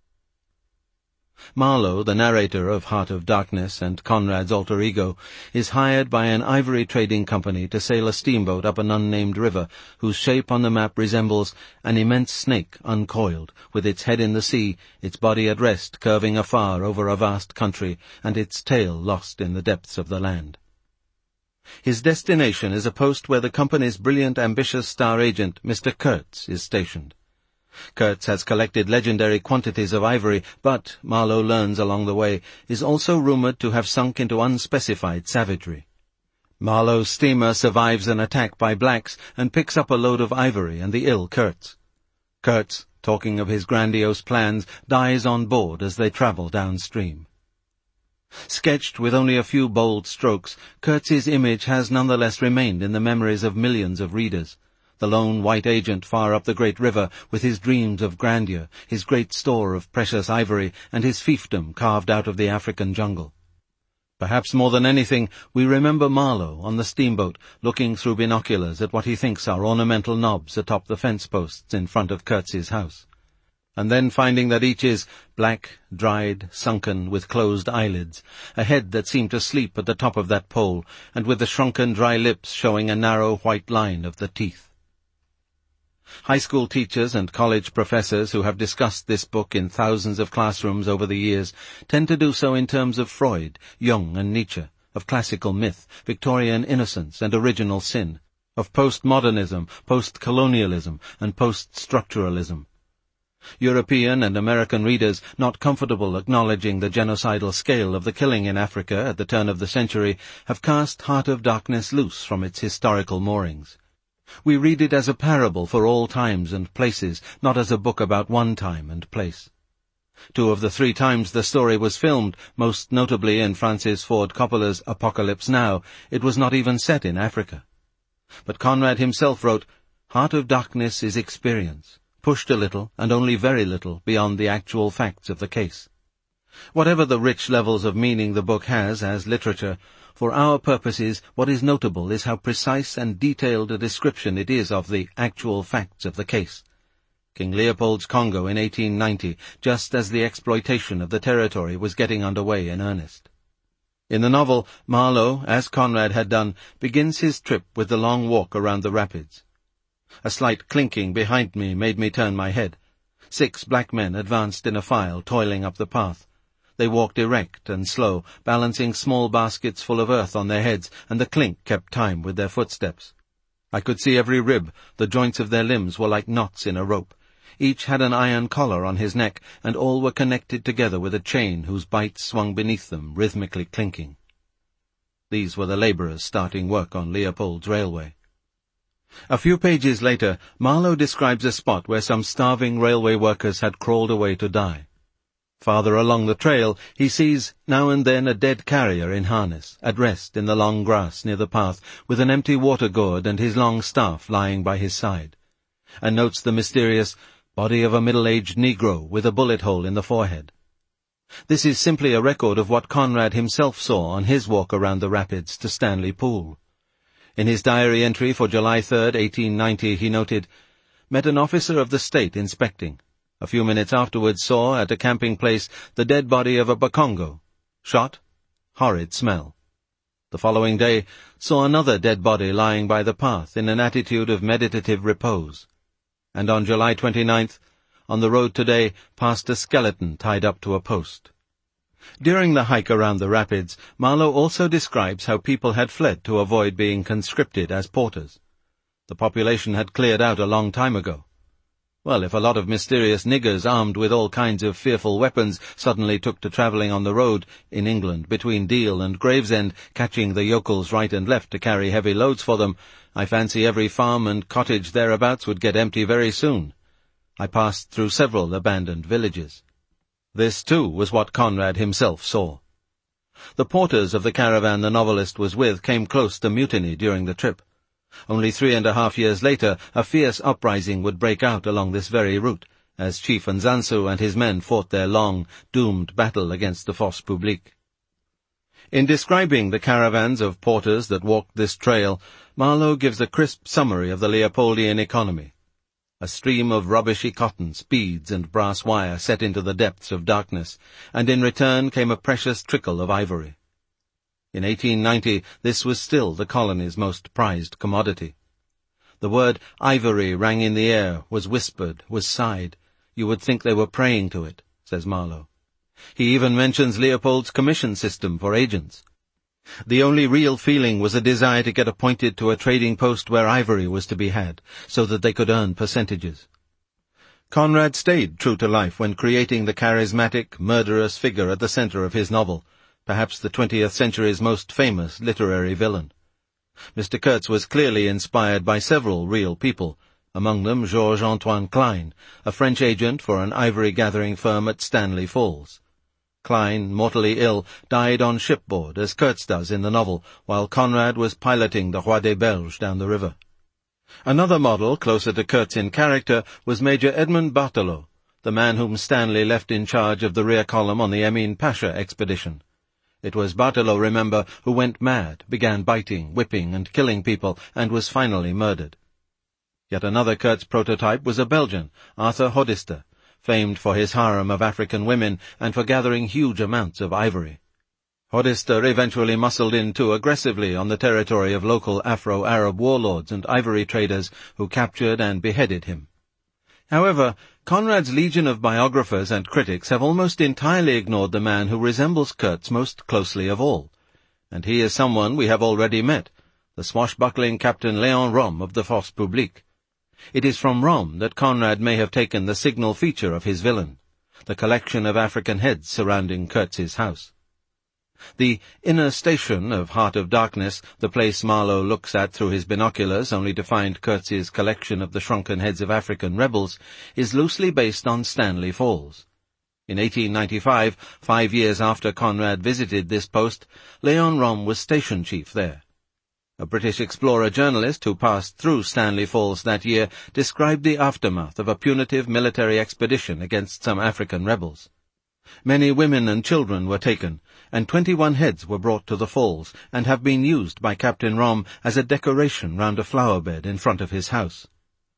Marlowe, the narrator of Heart of Darkness and Conrad's alter ego, is hired by an ivory trading company to sail a steamboat up an unnamed river, whose shape on the map resembles an immense snake uncoiled, with its head in the sea, its body at rest curving afar over a vast country, and its tail lost in the depths of the land. His destination is a post where the company's brilliant, ambitious star agent, Mr. Kurtz, is stationed. Kurtz has collected legendary quantities of ivory, but, Marlowe learns along the way, is also rumoured to have sunk into unspecified savagery. Marlowe's steamer survives an attack by blacks and picks up a load of ivory and the ill Kurtz. Kurtz, talking of his grandiose plans, dies on board as they travel downstream. Sketched with only a few bold strokes, Kurtz's image has nonetheless remained in the memories of millions of readers. The lone white agent far up the great river, with his dreams of grandeur, his great store of precious ivory, and his fiefdom carved out of the African jungle. Perhaps more than anything, we remember Marlowe on the steamboat, looking through binoculars at what he thinks are ornamental knobs atop the fence posts in front of Kurtz's house, and then finding that each is black, dried, sunken, with closed eyelids, a head that seemed to sleep at the top of that pole, and with the shrunken dry lips showing a narrow white line of the teeth. High school teachers and college professors who have discussed this book in thousands of classrooms over the years tend to do so in terms of Freud, Jung and Nietzsche, of classical myth, Victorian innocence and original sin, of postmodernism, post-colonialism and post-structuralism. European and American readers, not comfortable acknowledging the genocidal scale of the killing in Africa at the turn of the century, have cast Heart of Darkness loose from its historical moorings. We read it as a parable for all times and places, not as a book about one time and place. 2 of the 3 times the story was filmed, most notably in Francis Ford Coppola's Apocalypse Now, it was not even set in Africa. But Conrad himself wrote, "Heart of Darkness is experience, pushed a little, and only very little, beyond the actual facts of the case." Whatever the rich levels of meaning the book has as literature, for our purposes what is notable is how precise and detailed a description it is of the actual facts of the case. King Leopold's Congo in 1890, just as the exploitation of the territory was getting underway in earnest. In the novel, Marlowe, as Conrad had done, begins his trip with the long walk around the rapids. A slight clinking behind me made me turn my head. 6 black men advanced in a file, toiling up the path. They walked erect and slow, balancing small baskets full of earth on their heads, and the clink kept time with their footsteps. I could see every rib, the joints of their limbs were like knots in a rope. Each had an iron collar on his neck, and all were connected together with a chain whose bight swung beneath them, rhythmically clinking. These were the labourers starting work on Leopold's railway. A few pages later, Marlowe describes a spot where some starving railway workers had crawled away to die. Farther along the trail, he sees now and then a dead carrier in harness, at rest in the long grass near the path, with an empty water gourd and his long staff lying by his side, and notes the mysterious body of a middle-aged Negro with a bullet hole in the forehead. This is simply a record of what Conrad himself saw on his walk around the rapids to Stanley Pool. In his diary entry for July 3, 1890, he noted, "Met an officer of the state inspecting. A few minutes afterwards saw, at a camping place, the dead body of a Bakongo. Shot. Horrid smell. The following day, saw another dead body lying by the path in an attitude of meditative repose. And on July 29th, on the road today, passed a skeleton tied up to a post." During the hike around the rapids, Marlowe also describes how people had fled to avoid being conscripted as porters. The population had cleared out a long time ago. Well, if a lot of mysterious niggers armed with all kinds of fearful weapons suddenly took to travelling on the road, in England, between Deal and Gravesend, catching the yokels right and left to carry heavy loads for them, I fancy every farm and cottage thereabouts would get empty very soon. I passed through several abandoned villages. This, too, was what Conrad himself saw. The porters of the caravan the novelist was with came close to mutiny during the trip. Only 3.5 years later, a fierce uprising would break out along this very route, as Chief Nzansu and his men fought their long, doomed battle against the Force Publique. In describing the caravans of porters that walked this trail, Marlowe gives a crisp summary of the Leopoldian economy. A stream of rubbishy cottons, beads, and brass wire set into the depths of darkness, and in return came a precious trickle of ivory. In 1890, this was still the colony's most prized commodity. The word ivory rang in the air, was whispered, was sighed. You would think they were praying to it, says Marlowe. He even mentions Leopold's commission system for agents. The only real feeling was a desire to get appointed to a trading post where ivory was to be had, so that they could earn percentages. Conrad stayed true to life when creating the charismatic, murderous figure at the center of his novel, perhaps the 20th century's most famous literary villain. Mr. Kurtz was clearly inspired by several real people, among them Georges Antoine Klein, a French agent for an ivory-gathering firm at Stanley Falls. Klein, mortally ill, died on shipboard, as Kurtz does in the novel, while Conrad was piloting the Roi des Belges down the river. Another model, closer to Kurtz in character, was Major Edmund Barthelot, the man whom Stanley left in charge of the rear column on the Emin Pasha expedition. It was Barthelot, remember, who went mad, began biting, whipping, and killing people, and was finally murdered. Yet another Kurtz prototype was a Belgian, Arthur Hodister, famed for his harem of African women and for gathering huge amounts of ivory. Hodister eventually muscled in too aggressively on the territory of local Afro-Arab warlords and ivory traders who captured and beheaded him. However, Conrad's legion of biographers and critics have almost entirely ignored the man who resembles Kurtz most closely of all, and he is someone we have already met, the swashbuckling Captain Léon Rom of the Force Publique. It is from Rom that Conrad may have taken the signal feature of his villain, the collection of African heads surrounding Kurtz's house. The inner station of Heart of Darkness, the place Marlowe looks at through his binoculars only to find Kurtz's collection of the shrunken heads of African rebels, is loosely based on Stanley Falls. In 1895, 5 years after Conrad visited this post, Leon Rom was station chief there. A British explorer journalist who passed through Stanley Falls that year described the aftermath of a punitive military expedition against some African rebels. Many women and children were taken, and 21 heads were brought to the falls, and have been used by Captain Rom as a decoration round a flower bed in front of his house.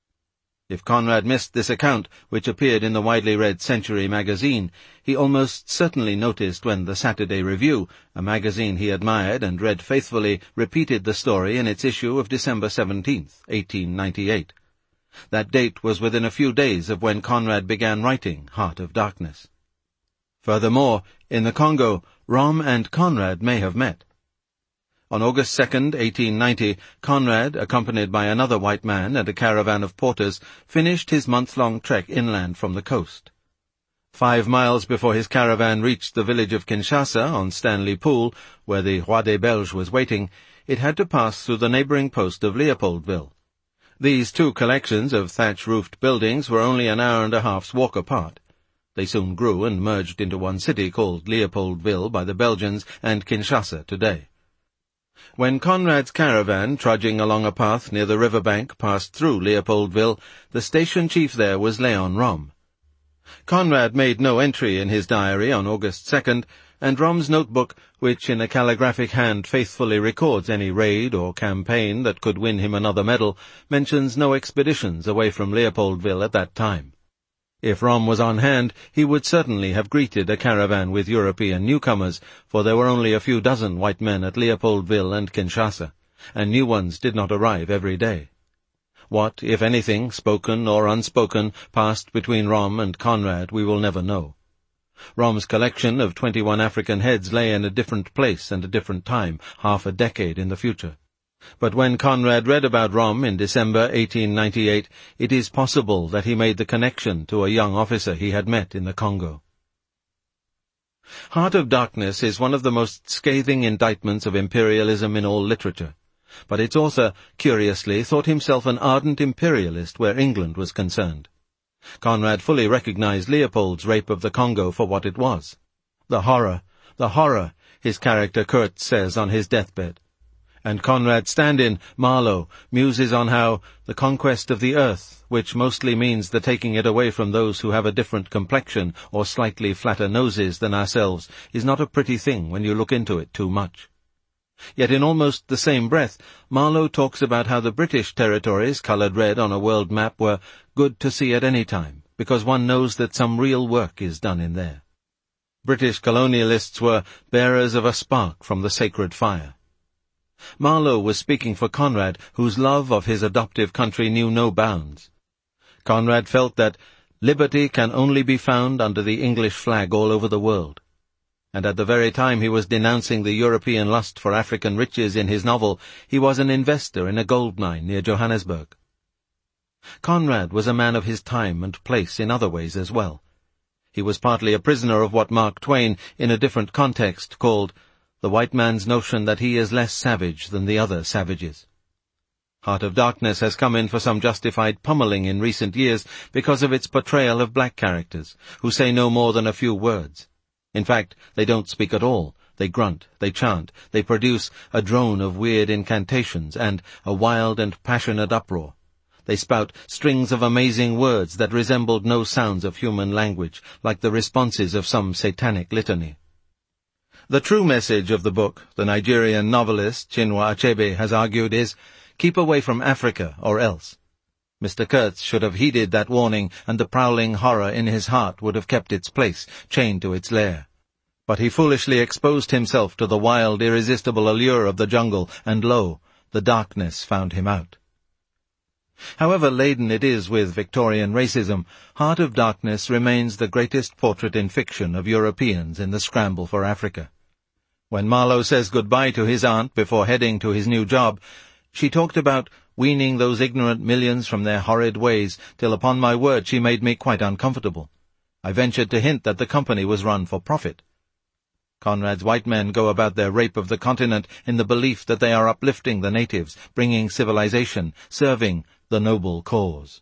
If Conrad missed this account, which appeared in the widely read Century magazine, he almost certainly noticed when the Saturday Review, a magazine he admired and read faithfully, repeated the story in its issue of December 17, 1898. That date was within a few days of when Conrad began writing Heart of Darkness. Furthermore, in the Congo, Rom and Conrad may have met. On August 2, 1890, Conrad, accompanied by another white man and a caravan of porters, finished his month-long trek inland from the coast. 5 miles before his caravan reached the village of Kinshasa on Stanley Pool, where the Roi des Belges was waiting, it had to pass through the neighboring post of Leopoldville. These two collections of thatch-roofed buildings were only an hour and a half's walk apart. They soon grew and merged into one city called Leopoldville by the Belgians and Kinshasa today. When Conrad's caravan, trudging along a path near the riverbank, passed through Leopoldville, the station chief there was Leon Rom. Conrad made no entry in his diary on August 2nd, and Rom's notebook, which in a calligraphic hand faithfully records any raid or campaign that could win him another medal, mentions no expeditions away from Leopoldville at that time. If Rom was on hand, he would certainly have greeted a caravan with European newcomers, for there were only a few dozen white men at Leopoldville and Kinshasa, and new ones did not arrive every day. What, if anything, spoken or unspoken, passed between Rom and Conrad, we will never know. Rom's collection of 21 African heads lay in a different place and a different time, half a decade in the future. But when Conrad read about Rom in December 1898, it is possible that he made the connection to a young officer he had met in the Congo. Heart of Darkness is one of the most scathing indictments of imperialism in all literature, but its author, curiously, thought himself an ardent imperialist where England was concerned. Conrad fully recognized Leopold's rape of the Congo for what it was. The horror, his character Kurtz says on his deathbed. And Conrad's stand-in, Marlowe, muses on how the conquest of the earth, which mostly means the taking it away from those who have a different complexion or slightly flatter noses than ourselves, is not a pretty thing when you look into it too much. Yet in almost the same breath, Marlowe talks about how the British territories, coloured red on a world map, were good to see at any time, because one knows that some real work is done in there. British colonialists were bearers of a spark from the sacred fire. Marlowe was speaking for Conrad, whose love of his adoptive country knew no bounds. Conrad felt that liberty can only be found under the English flag all over the world. And at the very time he was denouncing the European lust for African riches in his novel, he was an investor in a gold mine near Johannesburg. Conrad was a man of his time and place in other ways as well. He was partly a prisoner of what Mark Twain, in a different context, called the white man's notion that he is less savage than the other savages. Heart of Darkness has come in for some justified pummeling in recent years because of its portrayal of black characters, who say no more than a few words. In fact, they don't speak at all. They grunt, they chant, they produce a drone of weird incantations and a wild and passionate uproar. They spout strings of amazing words that resembled no sounds of human language, like the responses of some satanic litany. The true message of the book, the Nigerian novelist Chinua Achebe has argued, is, keep away from Africa or else. Mr. Kurtz should have heeded that warning, and the prowling horror in his heart would have kept its place, chained to its lair. But he foolishly exposed himself to the wild, irresistible allure of the jungle, and lo, the darkness found him out. However laden it is with Victorian racism, Heart of Darkness remains the greatest portrait in fiction of Europeans in the scramble for Africa. When Marlowe says goodbye to his aunt before heading to his new job, She talked about weaning those ignorant millions from their horrid ways, till upon my word she made me quite uncomfortable. I ventured to hint that the company was run for profit. Conrad's white men go about their rape of the continent in the belief that they are uplifting the natives, bringing civilization, serving the noble cause.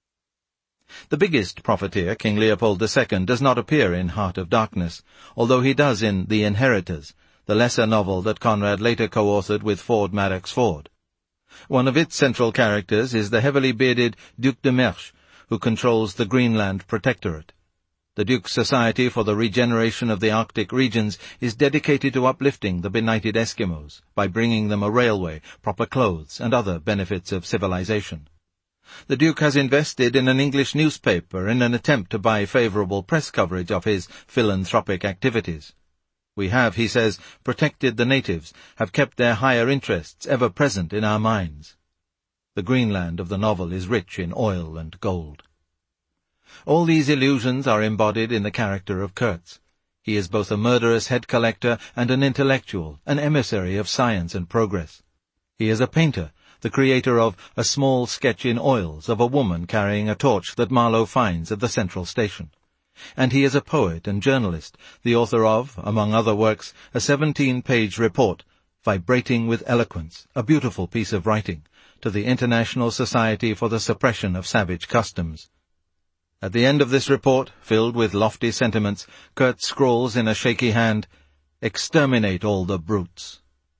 The biggest profiteer, King Leopold II, does not appear in Heart of Darkness, although he does in The Inheritors, the lesser novel that Conrad later co-authored with Ford Madox Ford. One of its central characters is the heavily bearded Duc de Mersch, who controls the Greenland Protectorate. The Duke's Society for the Regeneration of the Arctic Regions is dedicated to uplifting the benighted Eskimos by bringing them a railway, proper clothes, and other benefits of civilization. The Duke has invested in an English newspaper in an attempt to buy favourable press coverage of his philanthropic activities. We have, he says, protected the natives, have kept their higher interests ever present in our minds. The Greenland of the novel is rich in oil and gold. All these illusions are embodied in the character of Kurtz. He is both a murderous head collector and an intellectual, an emissary of science and progress. He is a painter, the creator of A Small Sketch in Oils of a woman carrying a torch that Marlowe finds at the Central Station. And he is a poet and journalist, the author of, among other works, a 17-page report, Vibrating with Eloquence, a beautiful piece of writing, to the International Society for the Suppression of Savage Customs. At the end of this report, filled with lofty sentiments, Kurtz scrawls in a shaky hand, "Exterminate all the brutes."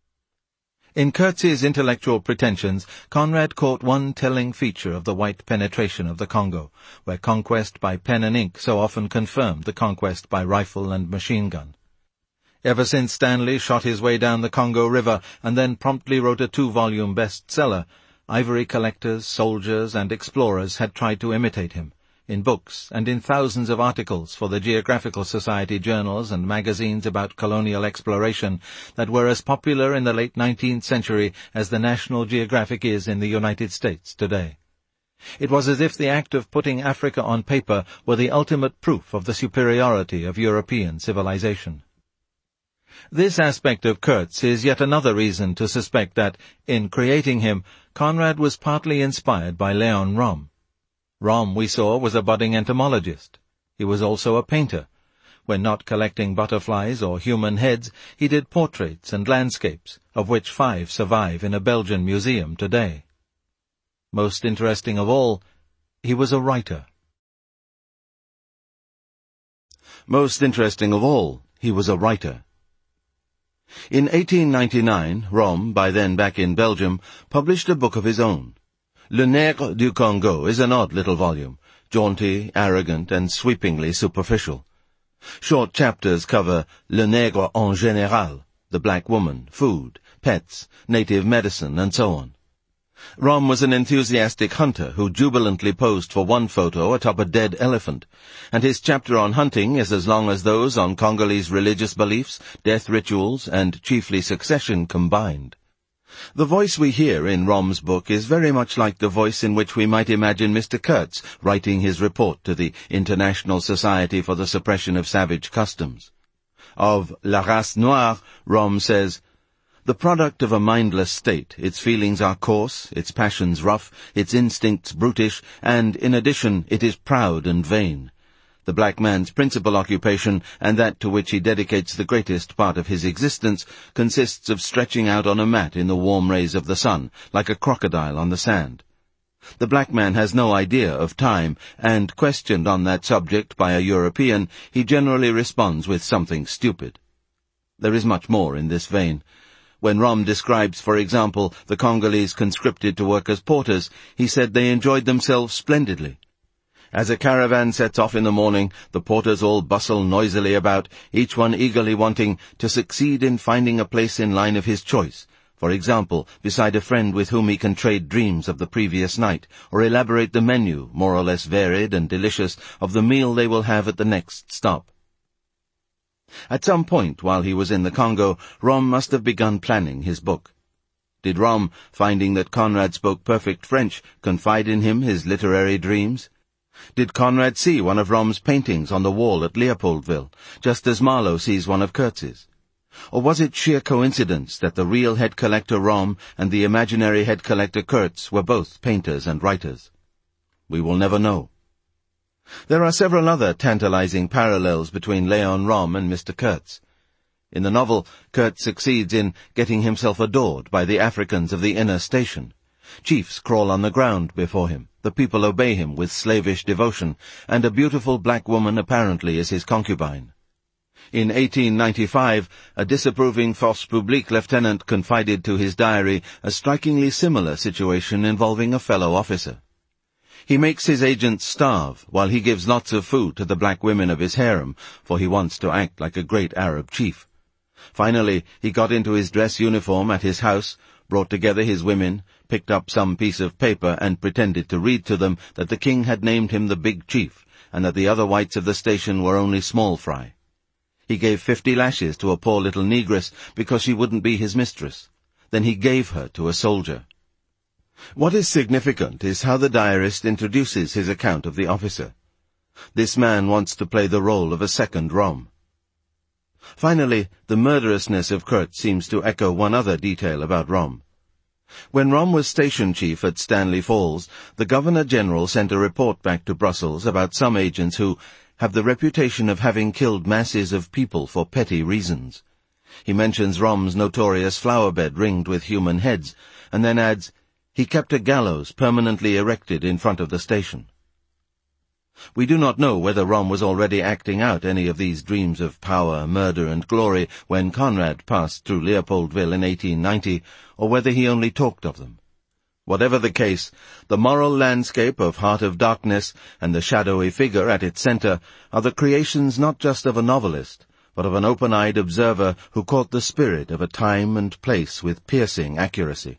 In Kurtz's intellectual pretensions, Conrad caught one telling feature of the white penetration of the Congo, where conquest by pen and ink so often confirmed the conquest by rifle and machine gun. Ever since Stanley shot his way down the Congo River and then promptly wrote a 2-volume bestseller, ivory collectors, soldiers, and explorers had tried to imitate him, in books and in thousands of articles for the Geographical Society journals and magazines about colonial exploration that were as popular in the late 19th century as the National Geographic is in the United States today. It was as if the act of putting Africa on paper were the ultimate proof of the superiority of European civilization. This aspect of Kurtz is yet another reason to suspect that, in creating him, Conrad was partly inspired by Leon Romm. Romm, we saw, was a budding entomologist. He was also a painter. When not collecting butterflies or human heads, he did portraits and landscapes, of which 5 survive in a Belgian museum today. Most interesting of all, he was a writer. Most interesting of all, he was a writer. In 1899, Romm, by then back in Belgium, published a book of his own. Le Nègre du Congo is an odd little volume, jaunty, arrogant, and sweepingly superficial. Short chapters cover Le Nègre en général, the black woman, food, pets, native medicine, and so on. Romm was an enthusiastic hunter who jubilantly posed for one photo atop a dead elephant, and his chapter on hunting is as long as those on Congolese religious beliefs, death rituals, and chiefly succession combined. The voice we hear in Romm's book is very much like the voice in which we might imagine Mr. Kurtz writing his report to the International Society for the Suppression of Savage Customs. Of La Race Noire, Romm says, "The product of a mindless state, its feelings are coarse, its passions rough, its instincts brutish, and, in addition, it is proud and vain. The black man's principal occupation, and that to which he dedicates the greatest part of his existence, consists of stretching out on a mat in the warm rays of the sun, like a crocodile on the sand. The black man has no idea of time, and, questioned on that subject by a European, he generally responds with something stupid." There is much more in this vein. When Romm describes, for example, the Congolese conscripted to work as porters, he said they enjoyed themselves splendidly. "As a caravan sets off in the morning, the porters all bustle noisily about, each one eagerly wanting to succeed in finding a place in line of his choice, for example, beside a friend with whom he can trade dreams of the previous night, or elaborate the menu, more or less varied and delicious, of the meal they will have at the next stop." At some point while he was in the Congo, Romm must have begun planning his book. Did Romm, finding that Conrad spoke perfect French, confide in him his literary dreams? Did Conrad see one of Romm's paintings on the wall at Leopoldville, just as Marlowe sees one of Kurtz's? Or was it sheer coincidence that the real head collector Rom and the imaginary head collector Kurtz were both painters and writers? We will never know. There are several other tantalizing parallels between Leon Rom and Mr. Kurtz. In the novel, Kurtz succeeds in getting himself adored by the Africans of the inner station. Chiefs crawl on the ground before him, the people obey him with slavish devotion, and a beautiful black woman apparently is his concubine. In 1895, a disapproving Force Publique lieutenant confided to his diary a strikingly similar situation involving a fellow officer. He makes his agents starve while he gives lots of food to the black women of his harem, for he wants to act like a great Arab chief. Finally, he got into his dress uniform at his house, brought together his women, picked up some piece of paper and pretended to read to them that the king had named him the big chief, and that the other whites of the station were only small fry. He gave 50 lashes to a poor little negress because she wouldn't be his mistress. Then he gave her to a soldier. What is significant is how the diarist introduces his account of the officer. This man wants to play the role of a second Rom. Finally, the murderousness of Kurtz seems to echo one other detail about Rom. When Rom was station chief at Stanley Falls, the Governor-General sent a report back to Brussels about some agents who have the reputation of having killed masses of people for petty reasons. He mentions Rom's notorious flower bed ringed with human heads, and then adds, he kept a gallows permanently erected in front of the station. We do not know whether Rom was already acting out any of these dreams of power, murder, and glory when Conrad passed through Leopoldville in 1890, or whether he only talked of them. Whatever the case, the moral landscape of Heart of Darkness and the shadowy figure at its center are the creations not just of a novelist, but of an open-eyed observer who caught the spirit of a time and place with piercing accuracy.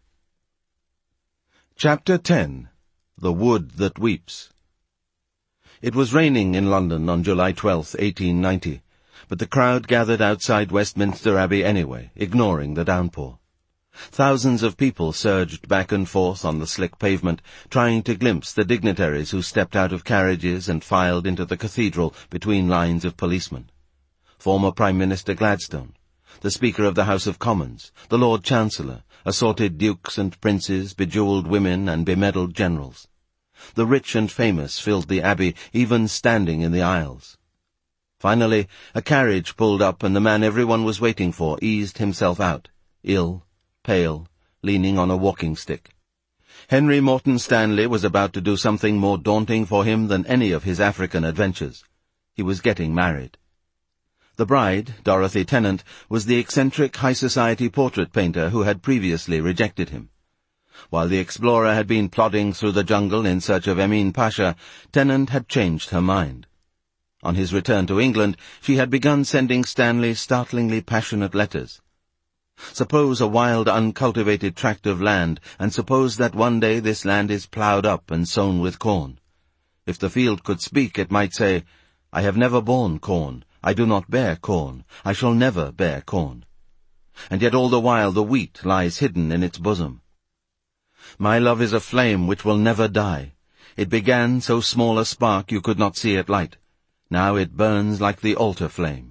Chapter 10. The Wood That Weeps. It was raining in London on July 12, 1890, but the crowd gathered outside Westminster Abbey anyway, ignoring the downpour. Thousands of people surged back and forth on the slick pavement, trying to glimpse the dignitaries who stepped out of carriages and filed into the cathedral between lines of policemen. Former Prime Minister Gladstone, the Speaker of the House of Commons, the Lord Chancellor, assorted dukes and princes, bejewelled women and bemedalled generals. The rich and famous filled the abbey, even standing in the aisles. Finally, a carriage pulled up and the man everyone was waiting for eased himself out, ill, pale, leaning on a walking stick. Henry Morton Stanley was about to do something more daunting for him than any of his African adventures. He was getting married. The bride, Dorothy Tennant, was the eccentric high society portrait painter who had previously rejected him. While the explorer had been plodding through the jungle in search of Emin Pasha, Tennant had changed her mind. On his return to England, she had begun sending Stanley startlingly passionate letters. Suppose a wild, uncultivated tract of land, and suppose that one day this land is ploughed up and sown with corn. If the field could speak, it might say, I have never borne corn, I do not bear corn, I shall never bear corn. And yet all the while the wheat lies hidden in its bosom. My love is a flame which will never die. It began so small a spark you could not see it light. Now it burns like the altar flame.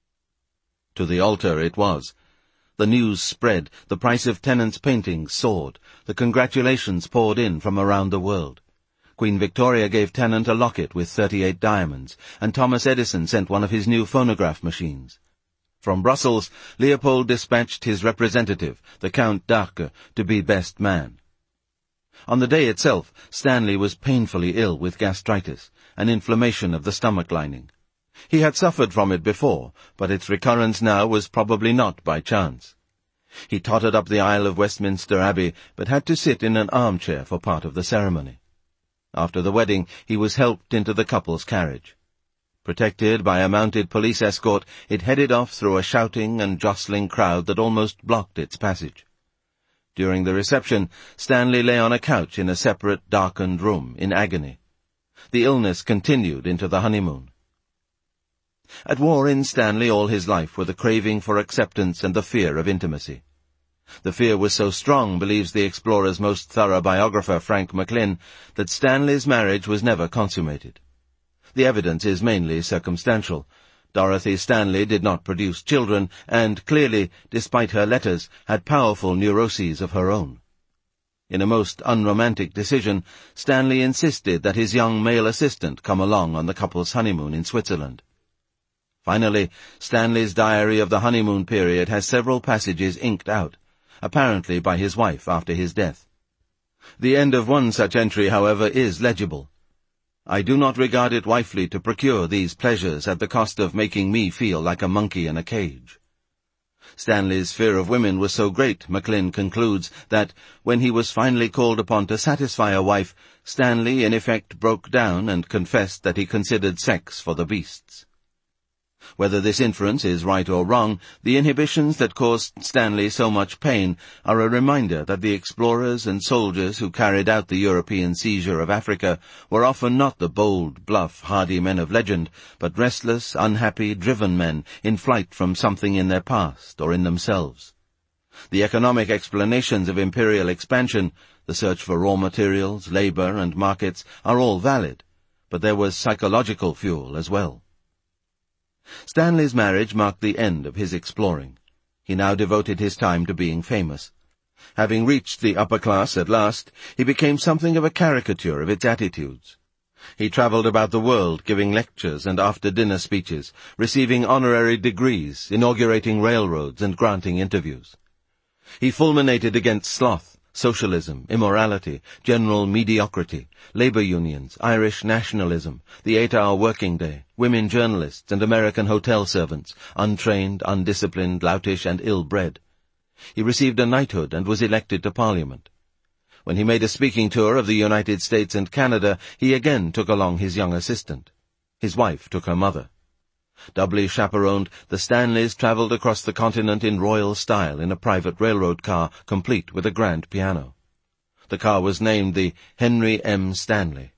To the altar it was. The news spread, the price of Tennant's paintings soared, the congratulations poured in from around the world. Queen Victoria gave Tennant a locket with 38 diamonds, and Thomas Edison sent one of his new phonograph machines. From Brussels, Leopold dispatched his representative, the Count d'Arques, to be best man. On the day itself, Stanley was painfully ill with gastritis, an inflammation of the stomach lining. He had suffered from it before, but its recurrence now was probably not by chance. He tottered up the aisle of Westminster Abbey, but had to sit in an armchair for part of the ceremony. After the wedding, he was helped into the couple's carriage. Protected by a mounted police escort, it headed off through a shouting and jostling crowd that almost blocked its passage. During the reception, Stanley lay on a couch in a separate, darkened room, in agony. The illness continued into the honeymoon. At war in Stanley all his life were the craving for acceptance and the fear of intimacy. The fear was so strong, believes the explorer's most thorough biographer Frank McLynn, that Stanley's marriage was never consummated. The evidence is mainly circumstantial. Dorothy Stanley did not produce children and clearly, despite her letters, had powerful neuroses of her own. In a most unromantic decision, Stanley insisted that his young male assistant come along on the couple's honeymoon in Switzerland. Finally, Stanley's diary of the honeymoon period has several passages inked out, apparently by his wife after his death. The end of one such entry, however, is legible. "I do not regard it wifely to procure these pleasures at the cost of making me feel like a monkey in a cage." Stanley's fear of women was so great, Macklin concludes, that when he was finally called upon to satisfy a wife, Stanley in effect broke down and confessed that he considered sex for the beasts. Whether this inference is right or wrong, the inhibitions that caused Stanley so much pain are a reminder that the explorers and soldiers who carried out the European seizure of Africa were often not the bold, bluff, hardy men of legend, but restless, unhappy, driven men in flight from something in their past or in themselves. The economic explanations of imperial expansion, the search for raw materials, labor, and markets, are all valid, but there was psychological fuel as well. Stanley's marriage marked the end of his exploring. He now devoted his time to being famous. Having reached the upper class at last, he became something of a caricature of its attitudes. He travelled about the world giving lectures and after-dinner speeches, receiving honorary degrees, inaugurating railroads, and granting interviews. He fulminated against sloth, socialism, immorality, general mediocrity, labor unions, Irish nationalism, the 8-hour working day, women journalists and American hotel servants, untrained, undisciplined, loutish, and ill-bred. He received a knighthood and was elected to Parliament. When he made a speaking tour of the United States and Canada, he again took along his young assistant. His wife took her mother. Doubly chaperoned, the Stanleys travelled across the continent in royal style in a private railroad car, complete with a grand piano. The car was named the Henry M. Stanley.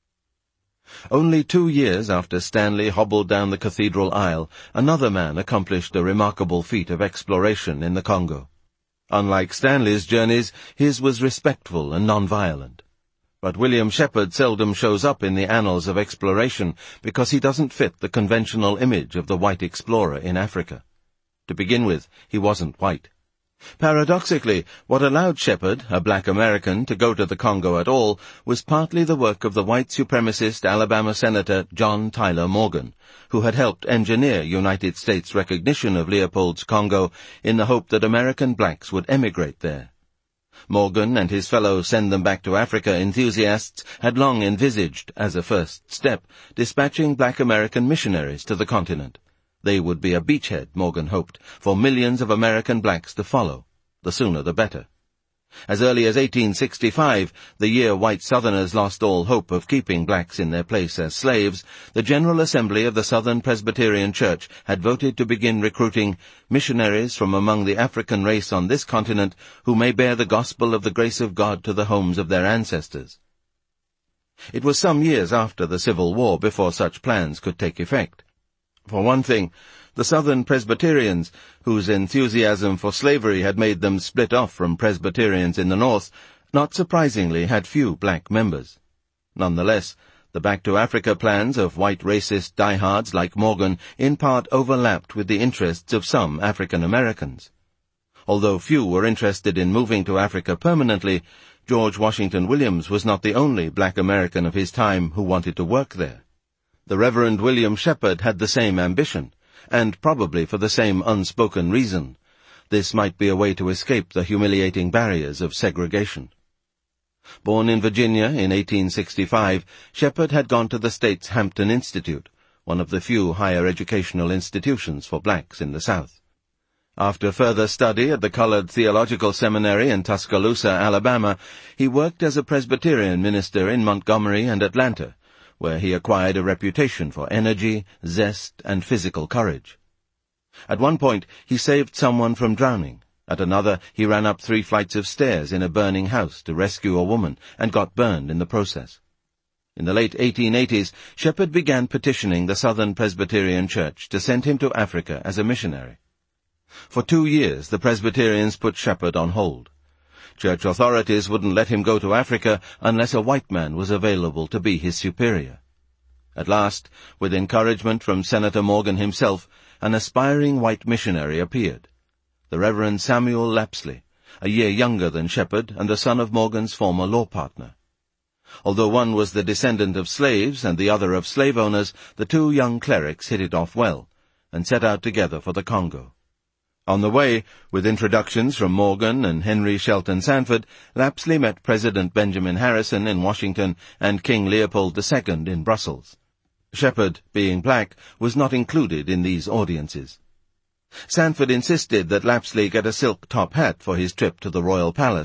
Only 2 years after Stanley hobbled down the cathedral aisle, another man accomplished a remarkable feat of exploration in the Congo. Unlike Stanley's journeys, his was respectful and non-violent. But William Shepard seldom shows up in the annals of exploration because he doesn't fit the conventional image of the white explorer in Africa. To begin with, he wasn't white. Paradoxically, what allowed Shepard, a black American, to go to the Congo at all was partly the work of the white supremacist Alabama Senator John Tyler Morgan, who had helped engineer United States recognition of Leopold's Congo in the hope that American blacks would emigrate there. Morgan and his fellow send-them-back-to-Africa enthusiasts had long envisaged, as a first step, dispatching black American missionaries to the continent. They would be a beachhead, Morgan hoped, for millions of American blacks to follow. The sooner the better. As early as 1865, the year white Southerners lost all hope of keeping blacks in their place as slaves, the General Assembly of the Southern Presbyterian Church had voted to begin recruiting missionaries from among the African race on this continent who may bear the gospel of the grace of God to the homes of their ancestors. It was some years after the Civil War before such plans could take effect. For one thing, the Southern Presbyterians, whose enthusiasm for slavery had made them split off from Presbyterians in the North, not surprisingly had few black members. Nonetheless, the back-to-Africa plans of white racist diehards like Morgan in part overlapped with the interests of some African Americans. Although few were interested in moving to Africa permanently, George Washington Williams was not the only black American of his time who wanted to work there. The Reverend William Shepard had the same ambition, and probably for the same unspoken reason. This might be a way to escape the humiliating barriers of segregation. Born in Virginia in 1865, Shepard had gone to the state's Hampton Institute, one of the few higher educational institutions for blacks in the South. After further study at the Colored Theological Seminary in Tuscaloosa, Alabama, he worked as a Presbyterian minister in Montgomery and Atlanta, where he acquired a reputation for energy, zest, and physical courage. At one point, he saved someone from drowning. At another, he ran up 3 flights of stairs in a burning house to rescue a woman, and got burned in the process. In the late 1880s, Shepard began petitioning the Southern Presbyterian Church to send him to Africa as a missionary. For 2 years, the Presbyterians put Shepard on hold. Church authorities wouldn't let him go to Africa unless a white man was available to be his superior. At last, with encouragement from Senator Morgan himself, an aspiring white missionary appeared, the Reverend Samuel Lapsley, a year younger than Shepherd and the son of Morgan's former law partner. Although one was the descendant of slaves and the other of slave owners, the two young clerics hit it off well, and set out together for the Congo. On the way, with introductions from Morgan and Henry Shelton Sanford, Lapsley met President Benjamin Harrison in Washington and King Leopold II in Brussels. Shepherd, being black, was not included in these audiences. Sanford insisted that Lapsley get a silk top hat for his trip to the royal palace,